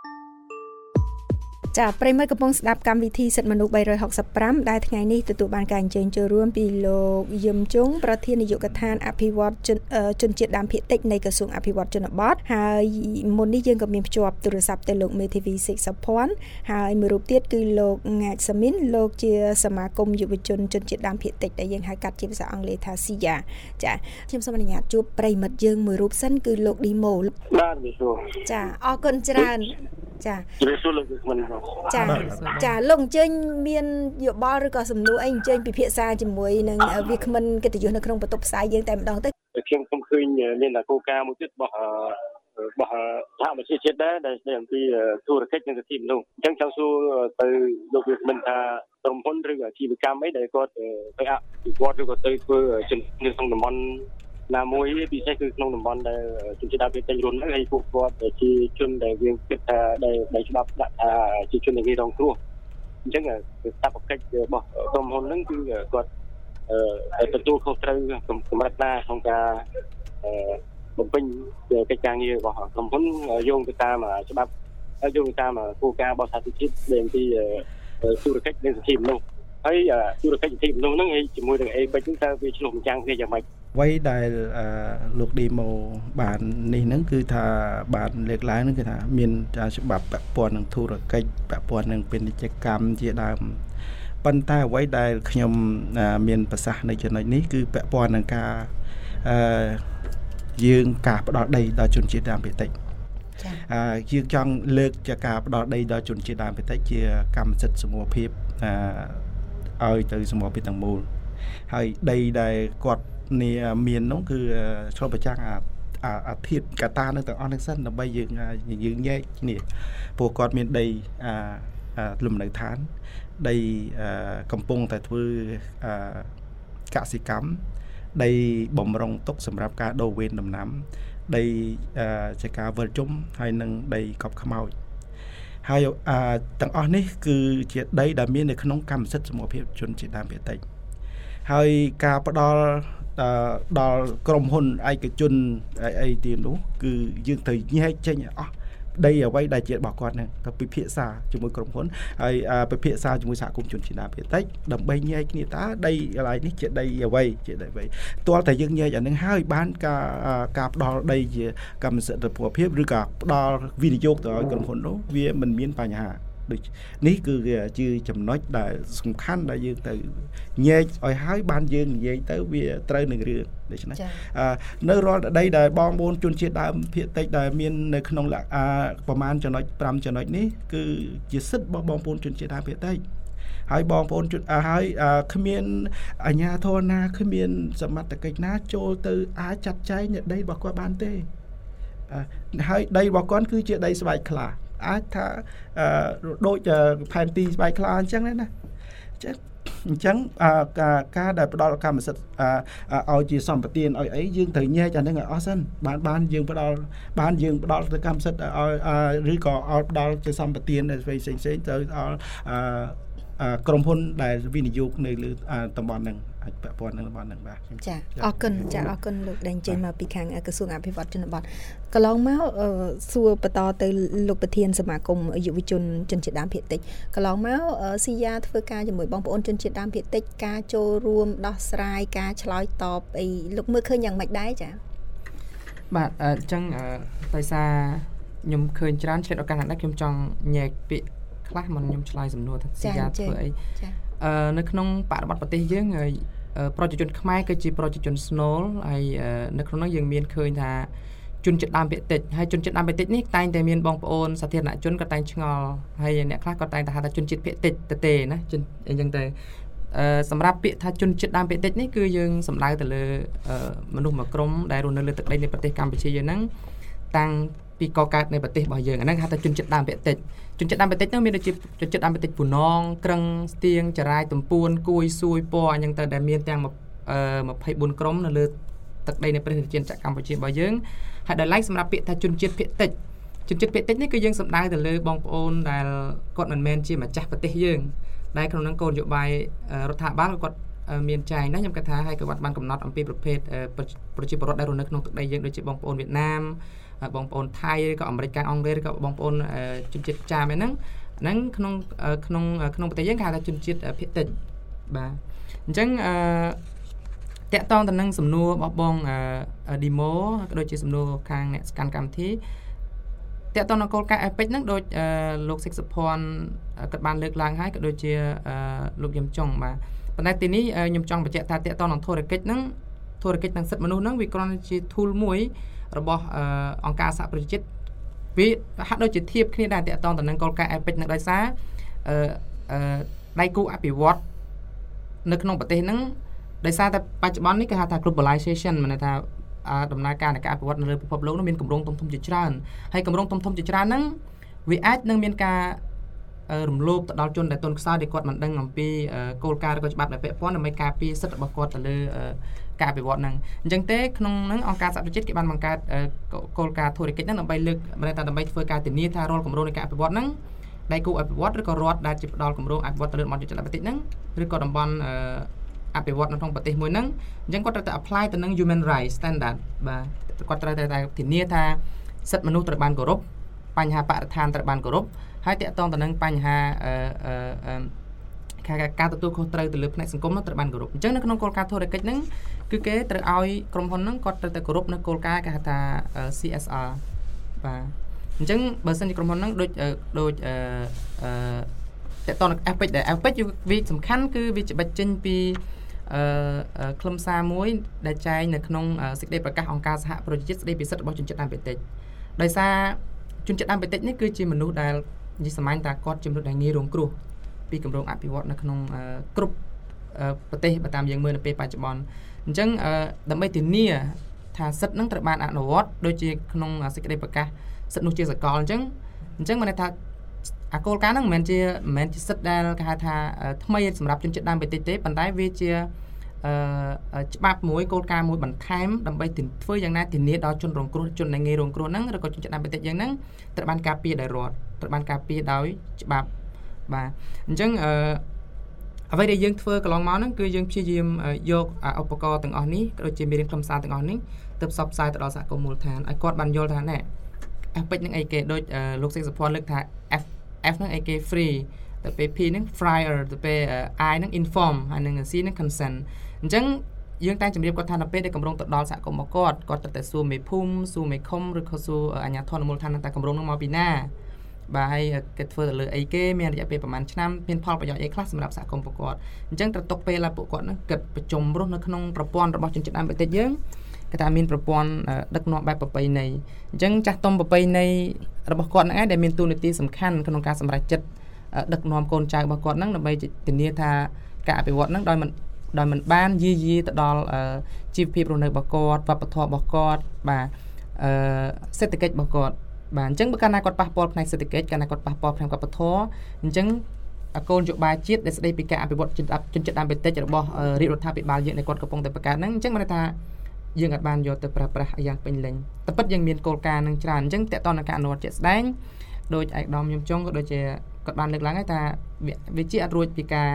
ចាប្រិមត្តកំពុងស្ដាប់កម្មវិធីសិទ្ធិមនុស្ស365ដែលថ្ងៃនេះទទួលបានការអញ្ជើញចូលរួមពីលោកយឹមជុងប្រធាននាយកដ្ឋានអភិវឌ្ឍជនជាតិដើមភាគតិចនៃក្រសួងអភិវឌ្ឍជនបទហើយមុននេះយើងក៏មានភ្ជាប់ទូរស័ព្ទទៅលោកមេធាវីសេកសុភ័ណ្ឌហើយមួយរូបទៀតគឺលោកងាចសាមីនលោកជាសមាគមយុវជនជនជាតិដើមភាគតិចដែលយើងហៅកាត់ជាភាសាអង់គ្លេសថា SIA ចាខ្ញុំសូមអនុញ្ញាតជួបប្រិមត្តយើងមួយរូបសិនគឺលោកឌីម៉ូបាទចាអរគុណច្រើនចាជំរាបសួរលោកមិនចាលោកអញ្ជើញមានយោបល់ឬក៏សំណួរអីអញ្ជើញពិភាក្សាជាមួយនឹងវាគ្មិនកិត្តិយសនៅក្នុងបន្ទប់ផ្សាយយើងតែម្ដងទៅខ្ញុំឃើញមានគោលការណ៍មួយទៀតរបស់សហវិជាជាតិដែរដែលស្ដីអំពីធុរកិច្ចនិងសិទ្ធិមនុស្សអញ្ចឹងចង់សួរទៅលោកវាគ្មិនថាក្រុមហ៊ុនឬអាជីវកម្មអីដែលគាត់ទៅអភិវឌ្ឍឬក៏ទៅធ្វើជំនួសក្នុងតំបន់ណាមួយពិសេសគឺក្នុងតំបន់ដែលជនជាតិដើមភាគតិចរស់នៅហើយពួកគាត់ជាជនដែលយើងគិតថាដែលច្បាប់ដាក់ថាជាជនដែលងាយរងគ្រោះអញ្ចឹងកាតព្វកិច្ចរបស់ក្រុមហ៊ុនហ្នឹងគឺគាត់ទទួលខុសត្រូវកម្រិតណាក្នុងការបំពេញកិច្ចការងាររបស់ក្រុមហ៊ុនយោងទៅតាមច្បាប់យោងទៅតាមគោលការណ៍របស់សហជីវជាតិដែលអំពីធុរកិច្ចនិងសិទ្ធិមនុស្សហើយធុរកិច្ចសិទ្ធិមនុស្សហ្នឹងជាមួយនឹង APEC ហ្នឹងតើវាឆ្លុះបញ្ចាំងគ្នាយ៉ាងម៉េចអ្វីដែលលោក demo បាននេះហ្នឹងគឺថាបានលើកឡើងហ្នឹងគឺថាមានច្បាប់ពាក់ព័ន្ធនឹងធុរកិច្ចពាក់ព័ន្ធនឹងពាណិជ្ជកម្មជាដើមប៉ុន្តែអ្វីដែលខ្ញុំមានប្រសាសន៍នៅចំណុចនេះគឺពាក់ព័ន្ធនឹងការយើងការផ្ដល់ដីដល់ជនជាតិដើមភាគតិចយើងចង់លើកจากការផ្ដល់ដីដល់ជនជាតិដើមភាគតិចជាកម្មសិទ្ធិសមរភាពឲ្យទៅសមរភាពទាំងមូលហើយដីដែលគាត់មាននោះគឺឆ្លុះបញ្ចាំងអាធិបកតានឹងទាំងអស់នឹងសិនដើម្បីយើងញែកគ្នាពួកគាត់មានដីលំនៅឋានដីកំពុងតែធ្វើកសិកម្មដីបំរុងទុកសម្រាប់ការដូរវេនដំណាំដីជាការវិលជុំហើយនឹងដីកប់ខ្មោចហើយទាំងអស់នេះគឺជាដីដែលមាននៅក្នុងកម្មសិទ្ធិសមរភាពជនជាតិដើមភាគតិចហើយការផ្ដល់ដល់ក្រុមហ៊ុនឯកជនអីទៀតនោះគឺយើងត្រូវញែកចេញអស់ដីអ្វីដែលជារបស់គាត់ហ្នឹងទៅពិភាក្សាជាមួយក្រុមហ៊ុនហើយពិភាក្សាជាមួយសហគមន៍ជនជាតិដើមភាគតិចដើម្បីញែកគ្នាតើដីកន្លែងនេះជាដីអ្វីជាដីអ្វីទាល់តែយើងញែកអានឹងហើយបានការផ្ដល់ដីជាកម្មសិទ្ធិភាពឬក៏ផ្ដល់វិនិយោគទៅឲ្យក្រុមហ៊ុននោះវាមិនមានបញ្ហាដូចនេះគឺជាចំណុចដែលសំខាន់ដែលយើងទៅញែកឲ្យហើយបានយើងនិយាយទៅវាត្រូវនឹងរឿងដូច្នេះនៅរាល់ដីដែលបងប្អូនជនជាតិដើមភាគតិចដែលមាននៅក្នុងប្រមាណចំណុច5ចំណុចនេះគឺជាសិទ្ធិរបស់បងប្អូនជនជាតិដើមភាគតិចហើយបងប្អូនហើយគ្មានអាជ្ញាធរណាគ្មានសមត្ថកិច្ចណាចូលទៅអាចចាត់ចែងដីរបស់គាត់បានទេហើយដីរបស់គាត់គឺជាដីស្បែកខ្លាអាចថាដូចផែនទីស្បែកខ្លាអញ្ចឹងណាអញ្ចឹងការដែលផ្ដល់កម្មសិទ្ធិឲ្យជាសម្បទានឲ្យអីយើងត្រូវញែកអានឹងឲ្យអស់សិនបានយើងផ្ដល់ទៅកម្មសិទ្ធិឲ្យឬក៏ឲ្យផ្ដល់ជាសម្បទានផ្សេងទៅដល់ក្រុមហ៊ុនដែលវិនិយោគនៅលើតំបន់ហ្នឹងអាចពាក់ព័ន្ធនឹងតំបន់ហ្នឹងបាទចាអរគុណលោកដែលចេញមកពីខាងក្រសួងអភិវឌ្ឍជនបទកន្លងមកសួរបន្តទៅលោកប្រធានសមាគមយុវជនជនជាតិដើមភាគតិចកន្លងមកស៊ីយ៉ាធ្វើការជាមួយបងប្អូនជនជាតិដើមភាគតិចការចូលរួមដោះស្រាយការឆ្លើយតបអីលោកមើលឃើញយ៉ាងម៉េចដែរចាបាទអញ្ចឹងដោយសារខ្ញុំឃើញច្រើនឆ្លៀតឱកាសណាស់ខ្ញុំចង់ញែកពាក្យខ្លះមិនខ្ញុំឆ្លើយសំណួរថាស៊ីយ៉ាធ្វើអីនៅក្នុងបរិបទប្រទេសយើងហើយប្រជាជនខ្មែរគឺជាប្រជាជនស្នូលហើយនៅក្នុងនោះយើងមានឃើញថាជនជាតិដើមភាគតិចហើយជនជាតិដើមភាគតិចនេះតែងតែមានបងប្អូនសាធារណជនក៏តែងឆ្ងល់ហើយអ្នកខ្លះក៏តែងតែហៅថាជនជាតិភាគតិចទេណាអញ្ចឹងទៅសម្រាប់ពាក្យថាជនជាតិដើមភាគតិចនេះគឺយើងសំដៅទៅលើមនុស្សមួយក្រុមដែលរស់នៅលើទឹកដីនៃប្រទេសកម្ពុជាយើងហ្នឹងតាំងពីកកើតនៃប្រទេសរបស់យើងអាហ្នឹងហៅថាជនជាតិដើមភាគតិចជនជាតិដើមភាគតិចហ្នឹងមានដូចជាជនជាតិដើមភាគតិចពូណងក្រឹងស្ទៀងចរាយទំពួនគួយសួយពណ៌អញ្ចឹងទៅដែលមានទាំង24ក្រុមនៅលើទឹកដីនៃប្រទេសជាតិកម្ពុជារបស់យើងហើយដែលឡែកសម្រាប់ពាក្យថាជនជាតិភាគតិចនេះគឺយើងសំដៅទៅលើបងប្អូនដែលគាត់មិនមែនជាម្ចាស់ប្រទេសយើងដែលក្នុងហ្នឹងគោលនយោបាយរដ្ឋាភិបាលគាត់មានចែងណាខ្ញុំគិតថាហើយក៏បានកំណត់អំពីប្រភេទប្រជាពលរដ្ឋដែលរស់នៅក្នុងទឹកដីយើងដូចជាបងប្អូនវៀតណាមបងប្អូនថៃឬក៏អាមេរិកអង់គ្លេសឬក៏បងប្អូនជនជាតិចាមហ្នឹងក្នុងប្រទេសយើងគេហៅថាជនជាតិភាគតិចបាទអញ្ចឹងតាក់ទងទៅនឹងសំណួររបស់បង demo ក៏ដូចជាសំណួរខាងអ្នកសកម្មកម្មវិធីតាក់ទងនឹងគោលការណ៍ APEC ហ្នឹងដូចលោកសិកសុភ័ណ្ឌគាត់បានលើកឡើងហើយក៏ដូចជាលោកយឹមចុងបាទប៉ុន្តែទីនេះខ្ញុំចង់បញ្ជាក់ថាតាក់ទងនឹងធុរកិច្ចនឹងសិទ្ធិមនុស្សហ្នឹងវាគ្រាន់តែជា tool មួយរបស់អង្គការសហប្រជាជាតិវាហាក់ដូចជាធៀបគ្នាដែរតាក់ទងទៅនឹងគោលការណ៍ APEC នឹងដោយសារដៃគូអភិវឌ្ឍនៅក្នុងប្រទេសហ្នឹងដោយសារតែបច្ចុប្បន្ននេះគេហៅថា globalization មានន័យថាដំណើរការនៃការអភិវឌ្ឍនៅលើពិភពលោកនោះមានគម្រោងធំៗជាច្រើនហើយគម្រោងធំៗជាច្រើនហ្នឹងវាអាចនឹងមានការរំលោភទៅដល់ជនដែលទុនខ្សោយដែលគាត់មិនដឹងអំពីគោលការណ៍ឬក៏ច្បាប់ដែលពាក់ព័ន្ធដើម្បីការពារសិទ្ធិរបស់គាត់ទៅលើការអភិវឌ្ឍហ្នឹងអញ្ចឹងទេក្នុងហ្នឹងអង្គការសហប្រជាជាតិគេបានបង្កើតគោលការណ៍ធុរកិច្ចហ្នឹងដើម្បីលើកដើម្បីធ្វើការធានាថារាល់គម្រោងនៃការអភិវឌ្ឍហ្នឹងដៃគូអភិវឌ្ឍឬក៏រដ្ឋដែលជាផ្ដល់គម្រោងអភិវឌ្ឍទៅលើតំបន់យុទ្ធសាស្ត្រហ្នឹងឬក៏តំបន់អភិវឌ្ឍនៅក្នុងប្រទេសមួយហ្នឹងអញ្ចឹងគាត់ត្រូវតែ apply ទៅនឹង human rights standard បាទគាត់ត្រូវតែធានាថាសិទ្ធិមនុស្សត្រូវបានគោរពបញ្ហាបរិស្ថានត្រូវបានគោរពហើយតាក់ទងទៅនឹងបញ្ហាការទទួលខុសត្រូវទៅលើផ្នែកសង្គមនោះត្រូវបានគោរពអញ្ចឹងនៅក្នុងគោលការណ៍ធុរកិច្ចហ្នឹងគឺគេត្រូវឲ្យក្រុមហ៊ុនហ្នឹងគាត់ត្រូវតែគោរពនៅគោលការណ៍គេហៅថា CSR បាទអញ្ចឹងបើសិនជាក្រុមហ៊ុនហ្នឹងដូចតាក់ទងនឹង APEC ដែល APEC វាសំខាន់គឺវាច្បាច់ចេញពីខ្លឹមសារមួយដែលចែងនៅក្នុងសេចក្តីប្រកាសអង្គការសហប្រជាជាតិស្តីពីសិទ្ធិរបស់ជនជាតិដើមភាគតិចដោយសារជនជាតិដើមភាគតិចនេះគឺជាមនុស្សដែលនិយាយសាមញ្ញថាគាត់ជាមនុស្សដែលងាយរងគ្រោះពីគម្រោងអភិវឌ្ឍនៅក្នុងគ្រប់ប្រទេសបើតាមយើងមើលនៅពេលបច្ចុប្បន្នអញ្ចឹងដើម្បីធានាថាសិទ្ធិនឹងត្រូវបានអនុវត្តដូចជាក្នុងសេចក្តីប្រកាសសិទ្ធិនោះជាសកលអញ្ចឹងមានន័យថាអាគោលការណ៍ហ្នឹងមិនមែនជាសិទ្ធិដែលគេហៅថាថ្មីសម្រាប់ជនជាតិដើមភាគតិចទេប៉ុន្តែវាជាច្បាប់មួយគោលការណ៍មួយបន្ថែមដើម្បីធ្វើយ៉ាងណាធានាដល់ជនរងគ្រោះជនដែលងាយរងគ្រោះហ្នឹងឬក៏ជនជាតិដើមភាគតិចយ៉ាងហ្នឹងត្រូវបានការពារដោយរដ្ឋត្រូវបានការពារដោយច្បាប់បាទអញ្ចឹងអ្វីដែលយើងធ្វើកន្លងមកហ្នឹងគឺយើងព្យាយាមយកឧបករណ៍ទាំងអស់នេះដូចជាមេរៀនខ្លឹមសារទាំងអស់នេះទៅផ្សព្វផ្សាយទៅដល់សហគមន៍មូលដ្ឋានឲ្យគាត់បានយល់ថាណែ APEC ហ្នឹងអីគេដូចលោកសេកសុភ័ណ្ឌលើកថា F ហ្នឹងអីគេ free ទៅពេល P ហ្នឹង friar ទៅពេល I ហ្នឹង inform ហើយនឹង C ហ្នឹង consent អញ្ចឹងយើងតែជម្រាបគាត់ថានៅពេលដែលកម្រងទៅដល់សហគមន៍របស់គាត់ត្រូវតែសួរមេភូមិសួរមេឃុំឬក៏សួរអាជ្ញាធរមូលដ្ឋានថាកម្រងហ្នឹងមកពីណាបាទហើយគេធ្វើទៅលើអីគេមានរយៈពេលប្រហែលឆ្នាំមានផលប្រយោជន៍អីខ្លះសម្រាប់សហគមន៍ពួកគាត់អញ្ចឹងត្រូវទុកពេលឲ្យពួកគាត់ហ្នឹងគិតប្រជុំរស់នៅក្នុងប្រព័ន្ធរបស់ជនជាតិដើមភាគតិចយើងគេថាមានប្រព័ន្ធដឹកនាំបែបប្រពៃណីអញ្ចឹងចាស់ទុំប្រពៃណីរបស់គាត់ហ្នឹងឯងដែលមានតួនាទីសំខាន់ក្នុងការសម្រេចចិត្តដឹកនាំកូនចៅរបស់គាត់ហ្នឹងដើម្បីធានាថាការអភិវឌ្ឍហ្នឹងដោយមិនបានយាយីទៅដល់ជីវភាពរស់នៅរបស់គាត់វប្បធម៌របស់គាត់បាទសេដ្ឋកិច្ចរបស់គាត់បាទអញ្ចឹងបើកាលណាគាត់ប៉ះពាល់ផ្នែកសេដ្ឋកិច្ចកាលណាគាត់ប៉ះពាល់ផ្នែកវប្បធម៌អញ្ចឹងគោលនយោបាយជាតិដែលស្ដីពីការអភិវឌ្ឍជនជាតិដើមភាគតិចរបស់រាជរដ្ឋាភិបាលយើងដែលគាត់កំពុងតែបង្កើតហ្នឹងអញ្ចឹងមានន័យថាយើងអាចបានយកទៅប្រើប្រាស់យ៉ាងពេញលេញតែពិតយើងមានគោលការណ៍នឹងច្រើនអញ្ចឹងតើតើនឹងការអនុវត្តជាក់ស្ដែងដោយឯកឧត្តមខ្ញុំចុងក៏ដូចជាគាត់បានលើកឡើងហើយថាវាជាអត់រួចពីការ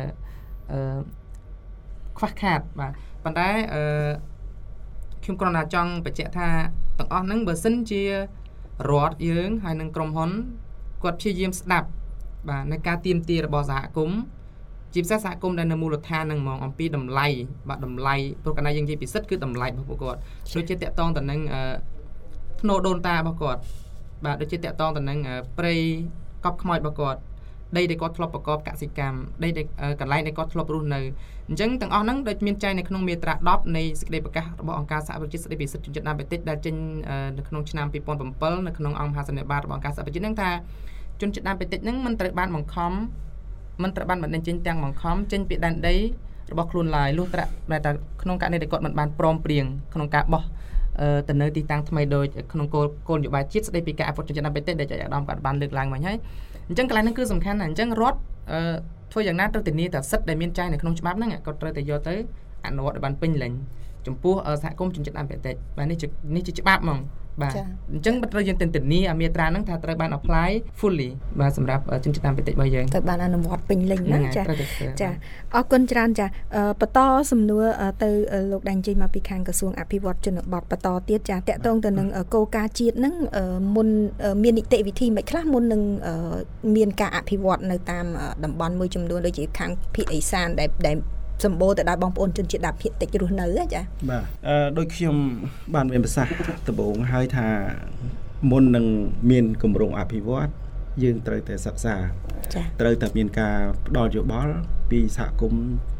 ខ្វះខាតបាទប៉ុន្តែខ្ញុំគ្រាន់តែចង់បញ្ជាក់ថាទាំងអស់ហ្នឹងបើសិនជារដ្ឋយើងហើយនឹងក្រុមហ៊ុនគាត់ព្យាយាមស្ដាប់បាទនៅការទៀមទារបស់សហគមន៍ជាពិសេសសហគមន៍ដែលនៅមូលដ្ឋានហ្នឹងហ្មងអំពីតម្លៃបាទតម្លៃព្រោះកាលណាយើងនិយាយពីសិទ្ធិគឺតម្លៃរបស់ពួកគាត់ដូចជាតកតងទៅនឹងធ្នូដូនតារបស់គាត់បាទដូចជាតកតងទៅនឹងព្រៃកប់ខ្មោចរបស់គាត់ដីដែលគាត់ធ្លាប់ប្រកបកសិកម្មដីដែលកន្លែងដែលគាត់ធ្លាប់រស់នៅអញ្ចឹងទាំងអស់ហ្នឹងដូចមានចែងនៅក្នុងមាត្រា10នៃសេចក្តីប្រកាសរបស់អង្គការសហប្រជាជាតិស្តីពីសិទ្ធិជនជាតិដើមភាគតិចដែលចេញនៅក្នុងឆ្នាំ2007នៅក្នុងអង្គមហាសន្និបាតរបស់អង្គការសហប្រជាជាតិហ្នឹងថាជនជាតិដើមភាគតិចហ្នឹងមិនត្រូវបានបង្ខំមិនត្រូវបានបណ្ដេញចេញទាំងបង្ខំចេញពីដែនដីរបស់ខ្លួនឡើយលុះត្រាតែក្នុងករណីដែលគាត់មិនបានព្រមព្រៀងក្នុងការបោះទៅនៅទីតាំងថ្មីដោយក្នុងគោលនយោបាយជាតិស្តីពីការអភិវឌ្ឍជនជាតិដើមភាគតិចដែលអាដាមគាត់បានលើកឡើងមកហើយអញ្ចឹងកន្លែងហ្នឹងគឺសំខាន់ណាស់អញ្ចឹងរដ្ឋធ្វើយ៉ាងណាត្រូវធានាថាសិទ្ធិដែលមានចែងនៅក្នុងច្បាប់ហ្នឹងគាត់ត្រូវតែយកទៅអនុវត្តឲ្យបានពេញលេញចំពោះសហគមន៍ជនជាតិដើមភាគតិចបាទនេះជាច្បាប់ហ្មងបាទអញ្ចឹងត្រូវយើងធានាអាមាត្រាហ្នឹងថាត្រូវបាន apply fully បាទសម្រាប់ជនជាតិដើមភាគតិចរបស់យើងត្រូវបានអនុវត្តពេញលេញណាចាចាអរគុណច្រើនចាបន្តសំណួរទៅលោកដែលចេញមកពីខាងក្រសួងអភិវឌ្ឍជនបទបន្តទៀតចាតកតងទៅនឹងគោលការណ៍ជាតិហ្នឹងមុនមាននីតិវិធីមិនខ្លះមុននឹងមានការអភិវឌ្ឍនៅតាមតំបន់មួយចំនួនដូចជាខាងភាគឦសានដែលសម្បូរទៅដោយបងប្អូនជនជាតិដើមភាគតិចរស់នៅចាបាទដូចខ្ញុំបានមានប្រសាសន៍ដំបូងហើយថាមុននឹងមានគម្រោងអភិវឌ្ឍយើងត្រូវតែសិក្សាត្រូវតែមានការផ្ដល់យោបល់ពីសហគមន៍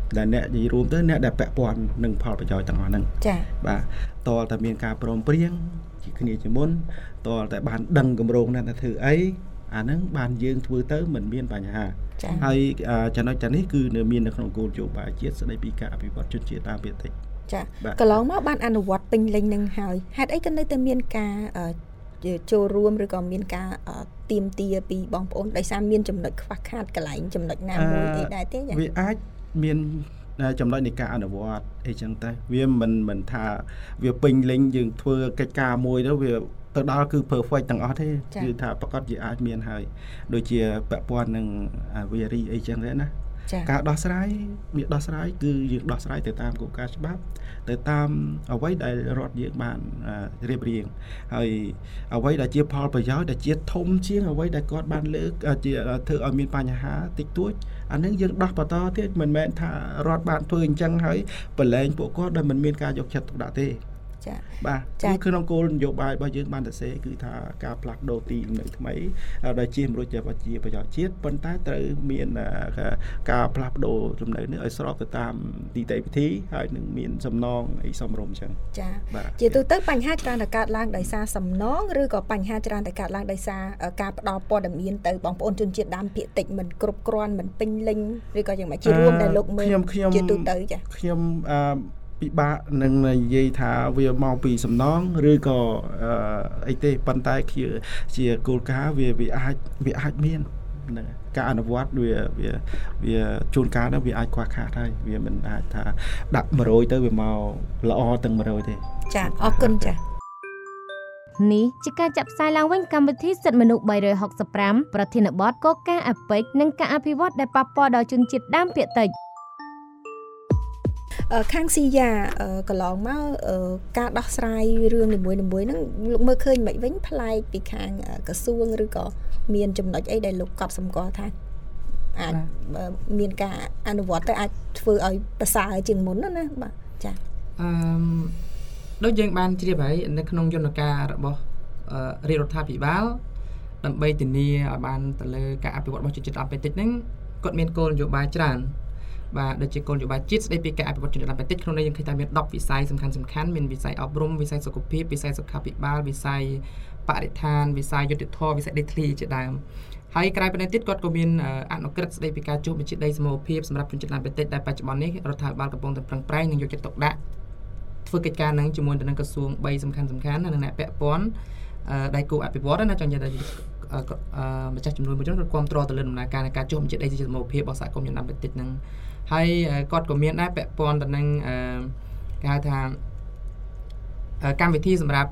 ដែលអ្នកនិយាយរួមទៅអ្នកដែលពាក់ព័ន្ធនឹងផលប្រយោជន៍ទាំងអស់ហ្នឹងចា៎បាទតើតែមានការព្រមព្រៀងជាគ្នាជាមុនតើតែបានដឹងគម្រោងណាធ្វើអីអាហ្នឹងបានយើងធ្វើទៅមិនមានបញ្ហាហើយចំណុចនេះគឺនៅមាននៅក្នុងគោលនយោបាយជាតិស្ដីពីការអភិវឌ្ឍជនជាតិដើមភាគតិចចាកន្លងមកបានអនុវត្តពេញលេញនឹងហើយហេតុអីក៏នៅតែមានការចូលរួមឬក៏មានការទៀមទាពីបងប្អូនដោយសារមានចំណុចខ្វះខាតកន្លែងចំណុចណាមួយអីដែរទេវាអាចមានចំណុចនៃការអនុវត្តអីចឹងតែវាមិនថាវាពេញលេញយើងធ្វើកិច្ចការមួយទៅវាទៅដល់គឺ perfect ទាំងអស់ទេគឺថាប្រកាសជាអាចមានហើយដូចជាពាក់ព័ន្ធនឹងវារីអីចឹងទេណាការដោះស្រាយមានដោះស្រាយគឺយើងដោះស្រាយទៅតាមគោលការណ៍ច្បាប់ទៅតាមអ្វីដែលរដ្ឋយើងបានរៀបរៀងហើយអ្វីដែលជាផលប្រយោជន៍ដែលជាធំជាងអ្វីដែលគាត់បានលើកជាធ្វើឲ្យមានបញ្ហាតិចតួចអានឹងយើងដោះបន្តទៀតមិនមែនថារដ្ឋបានធ្វើអញ្ចឹងហើយប្រឡែងពួកគាត់ដែលមិនមានការយកចិត្តទុកដាក់ទេបាទគឺក្នុងគោលនយោបាយរបស់យើងបានទៅសេគឺថាការផ្លាស់ប្ដូរទីលំនៅថ្មីដែលជាមរុជាប្រយោជន៍ជាតិប៉ុន្តែត្រូវមានការផ្លាស់ប្ដូរលំនៅនេះឲ្យស្របទៅតាមនីតិវិធីហើយនឹងមានសំណងអីសមរម្យអញ្ចឹងចាជាទូទៅបញ្ហាច្រើនតែកើតឡើងដោយសារសំណងឬក៏បញ្ហាច្រើនតែកើតឡើងដោយសារការផ្ដល់ព័ត៌មានទៅបងប្អូនជនជាតិដើមភាគតិចមិនគ្រប់គ្រាន់មិនពេញលេញឬក៏យ៉ាងម៉េចជារួមដែលលោកមើលជាទូទៅចាខ្ញុំពិបាកនឹងនិយាយថាវាមកពីសំណងឬក៏អីទេប៉ុន្តែជាគោលការណ៍វាអាចមានការអនុវត្តវាជួនកាលវាអាចខ្វះខាតហើយវាមិនអាចថាដាក់100ទៅវាមកល្អទាំង100ទេចាអរគុណចានេះជាការចាក់ផ្សាយឡើងវិញកម្មវិធីសិទ្ធិមនុស្ស365ប្រធានបទកកអាពេចនិងការអភិវឌ្ឍដែលប៉ះពាល់ដល់ជនជាតិដើមភាគតិចខាងស៊ីយ៉ាកន្លងមកការដោះស្រាយរឿងនីមួយៗហ្នឹងលោកមើលឃើញមិនវិញប្លែកពីខាងក្រសួងឬក៏មានចំណុចអីដែលលោកកត់សម្គាល់ថាអាចមានការអនុវត្តទៅអាចធ្វើឲ្យប្រសើរជាងមុនណាបាទចាដូចយើងបានជ្រាបហើយនៅក្នុងយន្តការរបស់រាជរដ្ឋាភិបាលដើម្បីធានាឲ្យបានទៅលើការអភិវឌ្ឍរបស់ជនជាតិដើមភាគតិចហ្នឹងគាត់មានគោលនយោបាយច្រើនបាទដូចជាគោលនយោបាយជាតិស្ដីពីការអភិវឌ្ឍជនជាតិដើមភាគតិចក្នុងនេះយើងឃើញថាមាន10វិស័យសំខាន់មានវិស័យអប់រំវិស័យសុខភាពវិស័យសុខាភិបាលវិស័យបរិស្ថានវិស័យយុត្តិធម៌វិស័យដីធ្លីជាដើមហើយក្រៅពីនេះទៀតគាត់ក៏មានអនុក្រឹត្យស្ដីពីការជួសបញ្ជាដីសមរភាពសម្រាប់ជនជាតិដើមភាគតិចដែលបច្ចុប្បន្ននេះរដ្ឋាភិបាលកំពុងតែប្រឹងប្រែងនិងយកចិត្តទុកដាក់ធ្វើកិច្ចការនឹងជាមួយទៅនឹងក្រសួង3សំខាន់និងអ្នកពាក់ព័ន្ធដៃគូអភិវឌ្ឍន៍ណាចង់និយាយថាម្ចាស់ចំនួនមួយចំនួនគាត់គ្រប់គ្រងទៅលើដំណើរការនៃការជួសបញ្ជាដីសមរភាពរបស់សហគមន៍ជនជាតិដើមភាគតិចហ្នឹងហើយគាត់ក៏មានដែរពាក់ព័ន្ធទៅនឹងគេហៅថាកម្មវិធីសម្រាប់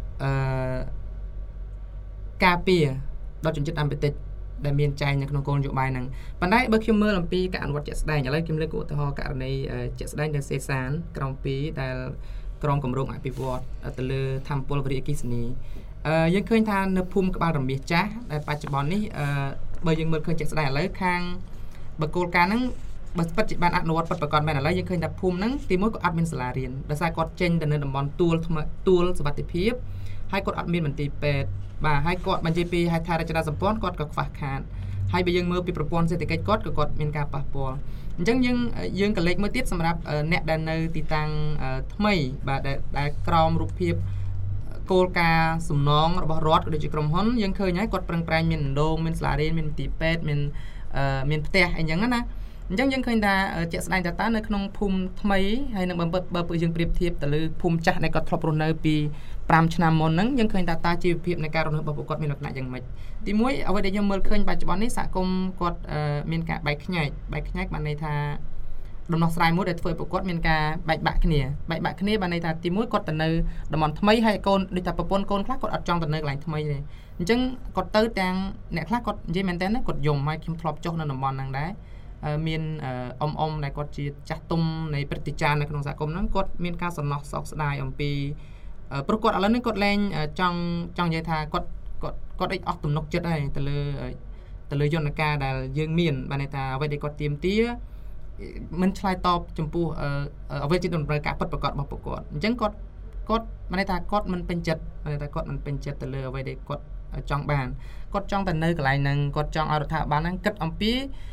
ការពារដល់ជនជាតិដើមភាគតិចដែលមានចែងនៅក្នុងគោលនយោបាយហ្នឹងប៉ុន្តែបើខ្ញុំមើលអំពីការអនុវត្តជាក់ស្ដែងឥឡូវខ្ញុំលើកឧទាហរណ៍ករណីជាក់ស្ដែងនៅសេសានក្រម2ដែលក្រមគម្រោងអភិវឌ្ឍទៅលើធម្មពលវិរិយអគ្គិសនីយើងឃើញថានៅភូមិក្បាលរមាសចាស់ដែលបច្ចុប្បន្ននេះបើយើងមើលឃើញជាក់ស្ដែងឥឡូវខាងបើគោលការណ៍ហ្នឹងបើពិតជាបានអនុវត្តពិតប្រាកដមែនឥឡូវយើងឃើញថាភូមិហ្នឹងទីមួយក៏អត់មានសាលារៀនដោយសារគាត់ចេញទៅនៅតំបន់ទួលសុវត្ថិភាពហើយគាត់អត់មានមន្ទីរពេទ្យបាទហើយគាត់បញ្ជាពីហេដ្ឋារចនាសម្ព័ន្ធគាត់ក៏ខ្វះខាតហើយបើយើងមើលពីប្រព័ន្ធសេដ្ឋកិច្ចគាត់មានការប៉ះពាល់អញ្ចឹងយើងក៏លេខមួយទៀតសម្រាប់អ្នកដែលនៅទីតាំងថ្មីបាទដែលក្រោមរូបភាពគោលការណ៍សំណងរបស់រដ្ឋក៏ដូចជាក្រុមហ៊ុនយើងឃើញហើយគាត់ប្រឹងប្រែងមានដងមានសាលារៀនមានមន្ទីរពេទ្យមានផ្ទះអីចឹងណាអញ្ចឹងយើងឃើញថាជាក់ស្ដែងតើនៅក្នុងភូមិថ្មីហើយនឹងបើយើងប្រៀបធៀបទៅលើភូមិចាស់ដែលគាត់ធ្លាប់រស់នៅពី5ឆ្នាំមុនហ្នឹងយើងឃើញថាជីវភាពនៃការរស់នៅរបស់ពួកគាត់មានលក្ខណៈយ៉ាងម៉េចទីមួយអ្វីដែលយើងមើលឃើញបច្ចុប្បន្ននេះសហគមន៍គាត់មានការបែកខ្ញែកបានន័យថាដំណោះស្រាយមួយដែលធ្វើឲ្យពួកគាត់មានការបែកបាក់គ្នាបានន័យថាទីមួយគាត់ទៅនៅតំបន់ថ្មីហើយកូនដូចថាប្រពន្ធកូនខ្លះគាត់អត់ចង់ទៅនៅកន្លែងថ្មីទេអញ្ចឹងគាត់ទៅទាំងអ្នកខ្លះគាត់និយាយមែនតើគាត់យំហើយខ្ញុំធ្លាប់ចុះនៅតំបន់ហ្នឹងដែរមានអ៊ំដែលគាត់ជាចាស់ទុំនៃព្រឹត្តិការណ៍នៅក្នុងសហគមន៍ហ្នឹងគាត់មានការសំណោះសោកស្ដាយអំពីព្រោះគាត់ឥឡូវនេះគាត់លែងចង់និយាយថាគាត់អស់ទំនុកចិត្តហើយទៅលើយន្តការដែលយើងមានបានន័យថាអ្វីដែលគាត់ទៀមទាមិនឆ្លើយតបចំពោះអ្វីជាតម្រូវការពិតប្រាកដរបស់ពួកគាត់អញ្ចឹងគាត់បានន័យថាគាត់មិនពេញចិត្តទៅលើអ្វីដែលគាត់ចង់បានគាត់ចង់តែនៅកន្លែងហ្នឹងគាត់ចង់ឲ្យរដ្ឋាភិបាលហ្នឹងគិតអំពី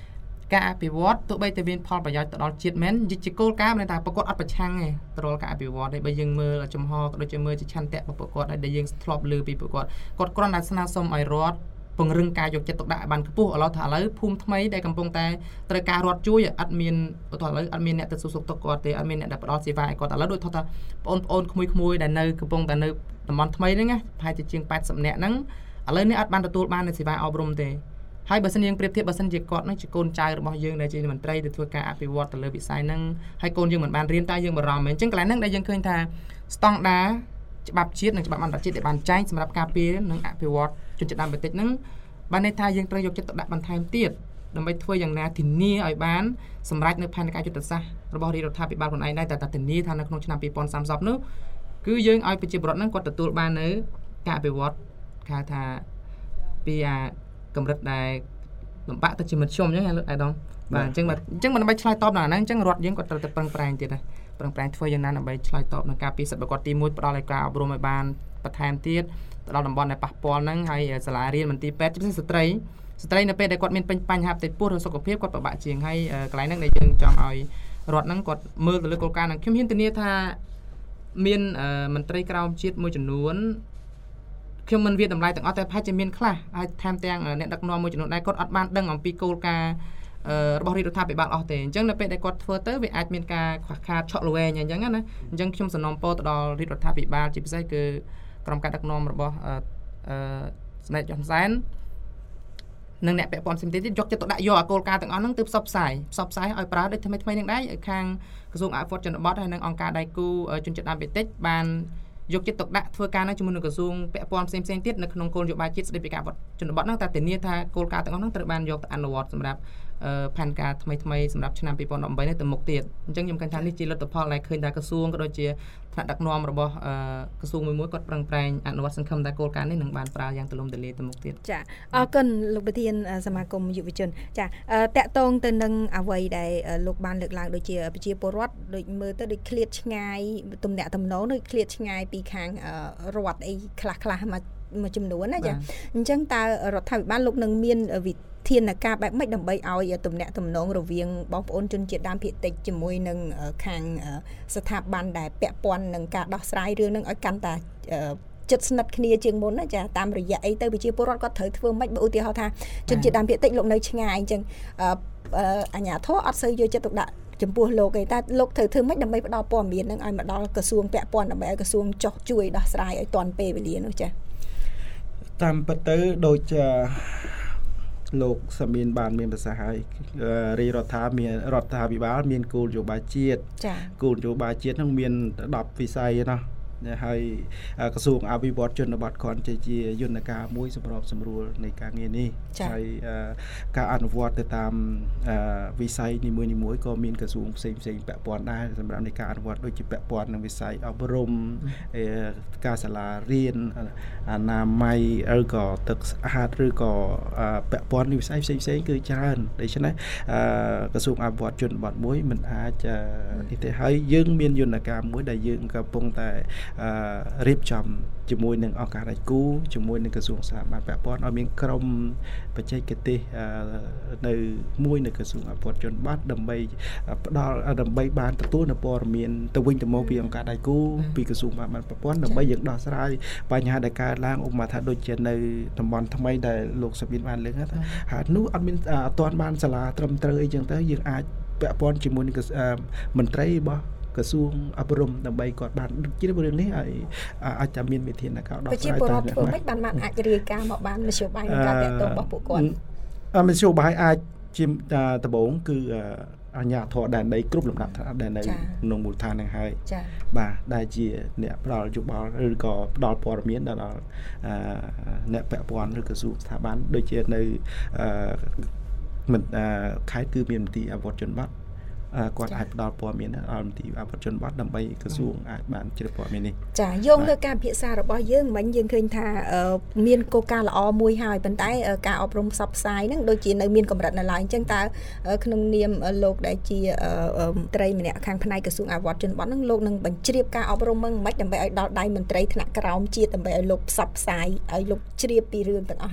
ការអភិវឌ្ឍទោះបីតែមានផលប្រយោជន៍ទៅដល់ជាតិមែនជាគោលការណ៍មិនថាប្រកបអត់ប្រឆាំងទេទៅដល់ការអភិវឌ្ឍទេបើយើងមើលចំហក៏ដូចជាមើលជាឆន្ទៈរបស់ប្រកបដែលយើងធ្លាប់លើពីប្រកបគាត់គ្រាន់តែស្នើសុំឲ្យរដ្ឋពង្រឹងការយកចិត្តទុកដាក់ឲ្យបានខ្ពស់ឥឡូវភូមិថ្មីដែលកំពុងតែត្រូវការរដ្ឋជួយអត់មានឥឡូវអត់មានអ្នកទៅសុខទុក្ខគាត់ទេអត់មានអ្នកដែលផ្ដល់សេវាឲ្យគាត់ឥឡូវដូចថាបងប្អូនក្មួយៗដែលនៅកំពុងតែនៅតំបន់ថ្មីហ្នឹងណាប្រហែលជាជាង80នាក់ហ្នឹងឥឡូវនេះអត់បានទទួលបានសេវាអប់រំទេហើយបើសិនយើងប្រៀបធៀបបើសិនជាគាត់នឹងជាកូនចៅរបស់យើងដែលជាមន្ត្រីទៅធ្វើការអភិវឌ្ឍទៅលើវិស័យហ្នឹងហើយកូនយើងមិនបានរៀនតែយើងបារម្ភមែនអញ្ចឹងកន្លែងហ្នឹងដែលយើងឃើញថាស្តង់ដារច្បាប់ជាតិនិងច្បាប់អន្តរជាតិដែលបានចែងសម្រាប់ការពារនិងអភិវឌ្ឍជនជាតិដើមភាគតិចហ្នឹងបានន័យថាយើងត្រូវយកចិត្តទុកដាក់បន្ថែមទៀតដើម្បីធ្វើយ៉ាងណាធានាឲ្យបានសម្រេចនៅផែនការយុទ្ធសាស្ត្ររបស់រាជរដ្ឋាភិបាលខ្លួនឯងដែរតែធានាថានៅក្នុងឆ្នាំ2030នោះគឺយើងឲ្យប្រជាពលរដ្ឋហ្នឹងគាត់ទទួលបាននៅការអភិវឌ្ឍគេថាពីកម្រិតដែលលំបាកទៅជាមធ្យមអញ្ចឹងអាដាមបាទអញ្ចឹងមិនដើម្បីឆ្លើយតបដល់អាហ្នឹងអញ្ចឹងរដ្ឋយើងគាត់ត្រូវតែប្រឹងប្រែងទៀតណាប្រឹងប្រែងធ្វើយ៉ាងណាដើម្បីឆ្លើយតបនឹងការពីសិទ្ធិបុគ្គលទី1ផ្ដល់ឲ្យការអប់រំឲ្យបានបន្ថែមទៀតទៅដល់តំបន់ដែលប៉ះពាល់ហ្នឹងហើយសាលារៀនមន្ទីរពេទ្យជាពិសេសស្ត្រីនៅពេលដែលគាត់មានបញ្ហាផ្ទៃពោះឬសុខភាពគាត់ពិបាកជាងហើយកន្លែងហ្នឹងដែលយើងចង់ឲ្យរដ្ឋហ្នឹងគាត់មើលទៅលើគោលការណ៍ហ្នឹងខ្ញុំហ៊ានធានាថាមានមន្ត្រីក្រមជាតិមួយចំនួនខ្ញុំមិនវាតម្លៃទាំងអស់តែប្រហែលជាមានខ្លះហើយថែមទាំងអ្នកដឹកនាំមួយចំនួនដែរគាត់អត់បានដឹងអំពីគោលការណ៍របស់រាជរដ្ឋាភិបាលអស់ទេអញ្ចឹងនៅពេលដែលគាត់ធ្វើទៅវាអាចមានការខ្វះខាតឆក់ល្វែងអញ្ចឹងណាអញ្ចឹងខ្ញុំសំណូមពរទៅដល់រាជរដ្ឋាភិបាលជាពិសេសគឺក្រុមការដឹកនាំរបស់ស្ដេច ហ៊ុនសែននិងអ្នកពាក់ព័ន្ធផ្សេងទៀតយកចិត្តទុកដាក់យកអាគោលការណ៍ទាំងអស់ហ្នឹងទៅផ្សព្វផ្សាយឲ្យប្រើដូចថ្មីៗនឹងដែរឲ្យខាងក្រសួងអភិវឌ្ឍជនបទហើយនិងអង្គការដៃគូជនជាតិដើមភាគតិចបានយកចិត្តទុកដាក់ធ្វើការនៅជាមួយនឹងក្រសួងពាក់ព័ន្ធផ្សេងៗទៀតនៅក្នុងគោលនយោបាយជាតិស្តីពីការអភិវឌ្ឍជនបទហ្នឹងតែធានាថាគោលការណ៍ទាំងអស់ហ្នឹងត្រូវបានយកទៅអនុវត្តសម្រាប់ផែនការថ្មីសម្រាប់ឆ្នាំ2018នេះទៅមុខទៀតអញ្ចឹងខ្ញុំគិតថានេះជាលទ្ធផលដែលឃើញថាក្រសួងក៏ដូចជាថ្នាក់ដឹកនាំរបស់ក្រសួងមួយគាត់ប្រឹងប្រែងអនុវត្តសង្ឃឹមថាគោលការណ៍នេះនឹងបានប្រើយ៉ាងទូលំទូលាយទៅមុខទៀតចាអរគុណលោកប្រធានសមាគមយុវជនចាតកតងទៅនឹងអ្វីដែលលោកបានលើកឡើងដូចជាប្រជាពលរដ្ឋដូចមើលទៅដូចឃ្លាតឆ្ងាយទំនាក់ទំនងដូចឃ្លាតឆ្ងាយពីខាងរដ្ឋអីខ្លះមួយចំនួនណាចាអញ្ចឹងតើរដ្ឋាភិបាលលោកនឹងមានវិធានការបែបម៉េចដើម្បីឲ្យទំនាក់ទំនងរវាងបងប្អូនជនជាតិដើមភាគតិចជាមួយនឹងខាងស្ថាប័នដែលពាក់ព័ន្ធនឹងការដោះស្រាយរឿងនឹងឲ្យកាន់តែចិត្តស្និទ្ធគ្នាជាងមុនណាចាតាមរយៈអីទៅប្រជាពលរដ្ឋគាត់ត្រូវធ្វើម៉េចបើឧទាហរណ៍ថាជនជាតិដើមភាគតិចលោកនៅឆ្ងាយអញ្ចឹងអាជ្ញាធរអត់សូវយកចិត្តទុកដាក់ចំពោះលោកឯងតែលោកត្រូវធ្វើម៉េចដើម្បីផ្ដល់ព័ត៌មាននឹងឲ្យមកដល់ក្រសួងពាក់ព័ន្ធដើម្បីឲ្យក្រសួងចុះជួយដោះស្រាយឲ្យទាន់ពេលវេលានោះចាតាមពិតទៅដូចលោកសាមៀនបានមានប្រសាសន៍ហើយរាជរដ្ឋាភិបាលមានគោលនយោបាយជាតិគោលនយោបាយជាតិហ្នឹងមាន10វិស័យណាហើយក្រសួងអភិវឌ្ឍជនបទគ្រាន់តែជាយន្តការមួយសម្របសម្រួលនៃការងារនេះហើយការអនុវត្តទៅតាមវិស័យនីមួយៗក៏មានក្រសួងផ្សេងពាក់ព័ន្ធដែរសម្រាប់នៃការអនុវត្តដូចជាពាក់ព័ន្ធនឹងវិស័យអប់រំការសាលារៀនអនាម័យឬក៏ទឹកស្អាតឬក៏ពាក់ព័ន្ធនឹងវិស័យផ្សេងគឺច្រើនដូច្នេះក្រសួងអភិវឌ្ឍជនបទមួយមិនអាចនេះទេហើយយើងមានយន្តការមួយដែលយើងកំពុងតែរៀបចំជាមួយនឹងអង្គការដៃគូជាមួយនឹងក្រសួងស្ថាប័នពាក់ព័ន្ធឲ្យមានក្រុមបច្ចេកទេសនៅមួយនៅក្រសួងអភិវឌ្ឍជនបទដើម្បីផ្ដល់ដើម្បីបានទទួលនូវព័ត៌មានទៅវិញទៅមកពីអង្គការដៃគូពីក្រសួងស្ថាប័នពាក់ព័ន្ធដើម្បីយើងដោះស្រាយបញ្ហាដែលកើតឡើងឧបមាថាដូចជានៅតំបន់ថ្មីដែលលោកសាមៀនបានលើកថាហើយនោះអត់មានអត់ទាន់បានសាលាត្រឹមត្រូវអីចឹងទៅយើងអាចពាក់ព័ន្ធជាមួយនឹងមន្ត្រីរបស់ក្រសួងអប់រំដើម្បីគាត់បានជិះរឿងនេះឲ្យអាចតែមានវិធានការដោះស្រាយប្រជាពលរដ្ឋធ្វើម៉េចបានអាចរាយការណ៍មកបានមធ្យោបាយនៃការតាក់ទងរបស់ពួកគាត់មធ្យោបាយអាចជាដំបូងគឺអាជ្ញាធរដែនដីគ្រប់លំដាប់ឋានៈដែលនៅក្នុងមូលដ្ឋាននឹងហើយបាទដែលជាអ្នកផ្ដល់យោបល់ឬក៏ផ្ដល់ព័ត៌មានដល់អ្នកពាក់ព័ន្ធឬក្រសួងស្ថាប័នដូចជានៅខេត្តគឺមានមន្ទីរអភិវឌ្ឍជនបទគាត់អាចផ្ដល់ព័ត៌មានដល់មន្ទីរអភិវឌ្ឍជនបទដើម្បីក្រសួងអាចបានជ្រាបព័ត៌មាននេះចាយោងលើការពិភាក្សារបស់យើងមិញយើងឃើញថាមានគោលការណ៍ល្អមួយហើយប៉ុន្តែការអប់រំផ្សព្វផ្សាយហ្នឹងដូចជានៅមានកម្រិតនៅឡើយអញ្ចឹងតើក្នុងនាមលោកដែលជាត្រីម្នាក់ខាងផ្នែកក្រសួងអភិវឌ្ឍជនបទហ្នឹងលោកនឹងបញ្ជ្រាបការអប់រំមិនដើម្បីឲ្យដល់ដៃមន្ត្រីថ្នាក់ក្រោមជាតិដើម្បីឲ្យលោកផ្សព្វផ្សាយឲ្យលោកជ្រាបពីរឿងទាំងអស់ហ្នឹង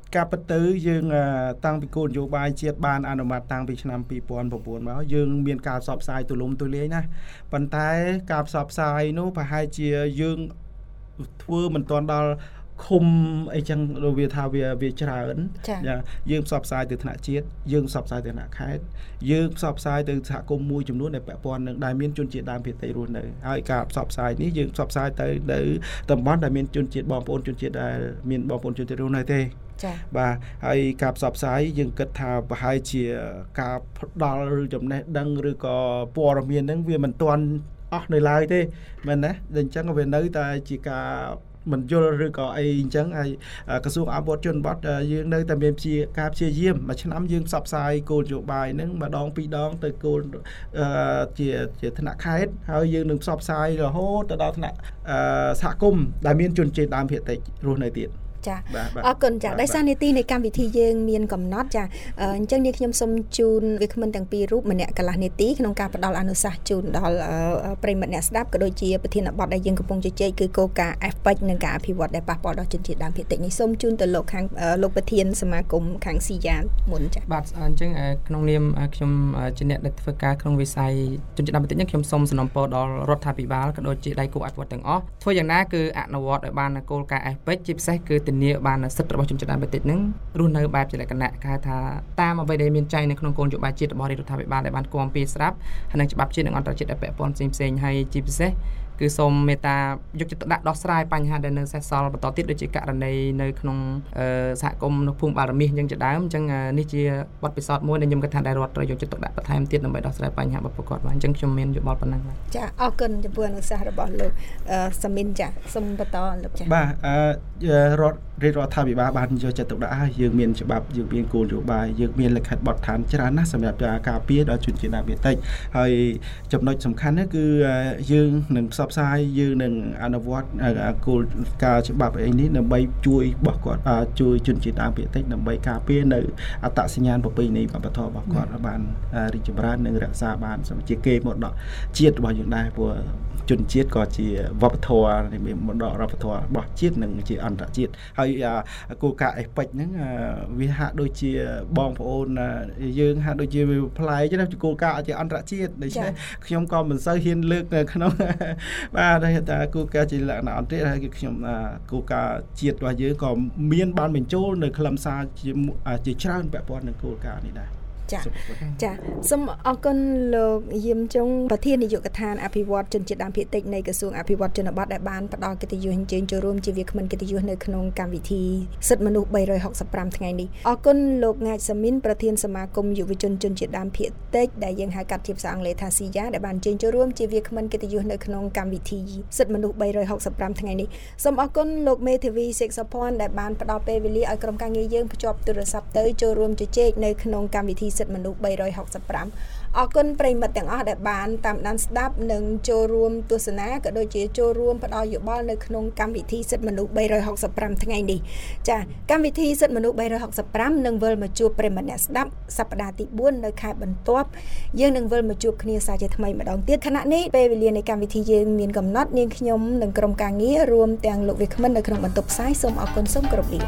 ការពិតទៅយើងតាំងពីគោលនយោបាយជាតិបានអនុម័តតាំងពីឆ្នាំ2009មកយើងមានការផ្សព្វផ្សាយទូលំទូលាយណាស់ប៉ុន្តែការផ្សព្វផ្សាយនោះប្រហែលជាយើងធ្វើមិនទាន់ដល់ឃុំអីចឹងវាថាវាច្រើនយើងផ្សព្វផ្សាយទៅថ្នាក់ជាតិយើងផ្សព្វផ្សាយទៅថ្នាក់ខេត្តយើងផ្សព្វផ្សាយទៅសហគមន៍មួយចំនួនដែលពាក់ព័ន្ធនឹងដែលមានជនជាតិដើមភាគតិចរស់នៅហើយការផ្សព្វផ្សាយនេះយើងផ្សព្វផ្សាយទៅនៅតំបន់ដែលមានជនជាតិបងប្អូនជនជាតិដែលមានបងប្អូនជនជាតិរស់នៅទេចា៎បាទហើយការផ្សព្វផ្សាយយើងគិតថាប្រហែលជាការផ្ដល់ចំណេះដឹងឬក៏ព័ត៌មានហ្នឹងវាមិនទាន់អស់នៅឡើយទេមែនទេដូច្នេះវានៅតែជាការមិនយល់ឬក៏អីអញ្ចឹងហើយក្រសួងអភិវឌ្ឍជនបទយើងនៅតែមានការព្យាយាមមួយឆ្នាំយើងផ្សព្វផ្សាយគោលនយោបាយហ្នឹងម្ដងពីរដងទៅគោលជាថ្នាក់ខេត្តហើយយើងនឹងផ្សព្វផ្សាយរហូតទៅដល់ថ្នាក់សហគមន៍ដែលមានជនជាតិដើមភាគតិចរស់នៅទៀតចាអរគុណចាដោយសារនីតិនៃកម្មវិធីយើងមានកំណត់ចាអញ្ចឹងនេះខ្ញុំសូមជូនវាគ្មិនទាំងពីររូបម្នាក់កន្លះនាទីក្នុងការផ្ដល់អនុសាសន៍ជូនដល់ប្រិមិត្តអ្នកស្ដាប់ក៏ដូចជាប្រធានបទដែលយើងកំពុងជជែកគឺគោលការណ៍ FPEC និងការអភិវឌ្ឍដែលប៉ះពាល់ដល់ជនជាតិដើមភាគតិចនេះសូមជូនទៅលោកខាងលោកប្រធានសមាគមខាងស៊ីយ៉ាមុនចាបាទអញ្ចឹងក្នុងនាមខ្ញុំជាអ្នកដែលធ្វើការក្នុងវិស័យជនជាតិដើមភាគតិចនេះខ្ញុំសូមសំណូមពរដល់រដ្ឋាភិបាលក៏ដូចជាដៃគូអភិវឌ្ឍទាំងអស់ធ្វើយ៉ាងណាគឺអនុវត្តឲ្យបានគោលការណ៍ FPEC ជាពិសេសគឺធានាបានសិទ្ធិរបស់ជនជាតិដើមភាគតិចហ្នឹងរស់នៅបែបជាលក្ខណៈគេហៅថាតាមអ្វីដែលមានចែងនៅក្នុងគោលនយោបាយជាតិរបស់រដ្ឋាភិបាលដែលបានគាំពារស្រាប់ហើយនឹងច្បាប់ជាតិនិងអន្តរជាតិដែលពាក់ព័ន្ធផ្សេងៗហើយជាពិសេសគឺសូមមេត្តាយកចិត្តទុកដាក់ដោះស្រាយបញ្ហាដែលនៅសេសសល់បន្តទៀតដូចជាករណីនៅក្នុងសហគមន៍នៅភូមិបារមីអញ្ចឹងជាដើមអញ្ចឹងនេះជាបទពិសោធន៍មួយដែលខ្ញុំគិតថាដែលរដ្ឋត្រូវយកចិត្តទុកដាក់បន្ថែមទៀតដើម្បីដោះស្រាយបញ្ហារបស់ពួកគាត់បានអញ្ចឹងខ្ញុំមានយោបល់ប៉ុណ្ណឹងចាអរគុណចំពោះអនុសាសន៍របស់លោកសាមីនចាសូមបន្តលោកចាបាទរដ្ឋាភិបាលបានយកចិត្តទុកដាក់ហើយយើងមានច្បាប់យើងមានគោលនយោបាយយើងមានលិខិតបទដ្ឋានច្រើនណាស់សម្រាប់ការពារដល់ជនជាតិដើមភាគតិចហើយចំណុចសំខាន់នោះគឺយើងនឹងផ្សព្វផ្សាយយើងនឹងអនុវត្តគោលការណ៍ច្បាប់អីនេះដើម្បីជួយរបស់គាត់ជួយជនជាតិដើមភាគតិចដើម្បីការពារនៅអត្តសញ្ញាណប្រពៃណីវប្បធម៌របស់គាត់បានរីកចម្រើននិងរក្សាបានសម្រាប់ជាគេមរតកជាតិរបស់យើងដែរព្រោះជនជាតិក៏ជាវប្បធម៌មរតកវប្បធម៌របស់ជាតិនិងជាអន្តរជាតិហើយគោលការណ៍ FPEC ហ្នឹងវាហាក់ដូចជាបងប្អូនយើងហាក់ដូចជាវាប្លែកណាគោលការណ៍ជាអន្តរជាតិដូច្នេះខ្ញុំក៏មិនសូវហ៊ានលើកនៅក្នុងបាទតែគោលការណ៍ជាលក្ខណៈអន្តរជាតិហើយគឺខ្ញុំគោលការណ៍ជាតិរបស់យើងក៏មានបានបញ្ចូលនៅខ្លឹមសារជាច្រើនពាក់ព័ន្ធនឹងគោលការណ៍នេះដែរចាសូមអរគុណលោកយាមចុងប្រធាននាយកដ្ឋានអភិវឌ្ឍជនជាតិដើមភាគតិចនៃក្រសួងអភិវឌ្ឍជនបទដែលបានផ្ដល់កិត្តិយសអញ្ជើញចូលរួមជាវាគ្មិនកិត្តិយសនៅក្នុងកម្មវិធីសិទ្ធិមនុស្ស365ថ្ងៃនេះអរគុណលោកងាចសាមីនប្រធានសមាគមយុវជនជនជាតិដើមភាគតិចដែលយើងហៅកាត់ជាភាសាអង់គ្លេសថាស៊ីយ៉ាដែលបានអញ្ជើញចូលរួមជាវាគ្មិនកិត្តិយសនៅក្នុងកម្មវិធីសិទ្ធិមនុស្ស365ថ្ងៃនេះសូមអរគុណលោកមេធាវីសេកសុភ័ណ្ឌដែលបានផ្ដល់ពេលវេលាឲ្យក្រុមការងារយើងភ្ជាប់ទូរស័ព្ទទៅចូលរួមជជែកនៅក្នុងកម្មវិធីសិទ្ធិមនុស្ស365អរគុណប្រិយមិត្តទាំងអស់ដែលបានតាមដានស្ដាប់និងចូលរួមទស្សនាក៏ដូចជាចូលរួមផ្ដល់យោបល់នៅក្នុងកម្មវិធីសិទ្ធិមនុស្ស365ថ្ងៃនេះចាកម្មវិធីសិទ្ធិមនុស្ស365នឹងវិលមកជួបប្រិយមិត្តអ្នកស្ដាប់សប្ដាហ៍ទី4នៅខែបន្ទាប់យើងនឹងវិលមកជួបគ្នាសាជាថ្មីម្ដងទៀតខណៈនេះពេលវេលានៃកម្មវិធីយើងមានកំណត់នាងខ្ញុំនិងក្រុមការងាររួមទាំងលោកវាគ្មិននៅក្នុងបន្ទប់ផ្សាយសូមអរគុណសូមគោរពលា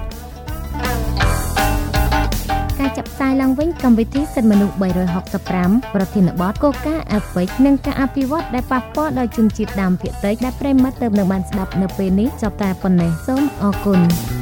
ការចាប់ផ្សាយឡើងវិញកម្មវិធីសិទ្ធិមនុស្ស365ប្រធានបទគោលការណ៍ FPEC និងការអភិវឌ្ឍដែលប៉ះពាល់ដល់ជនជាតិដើមភាគតិចដែលប្រិមត្តទើបនឹងបានស្ដាប់នៅពេលនេះចប់តែប៉ុណ្ណេះសូមអរគុណ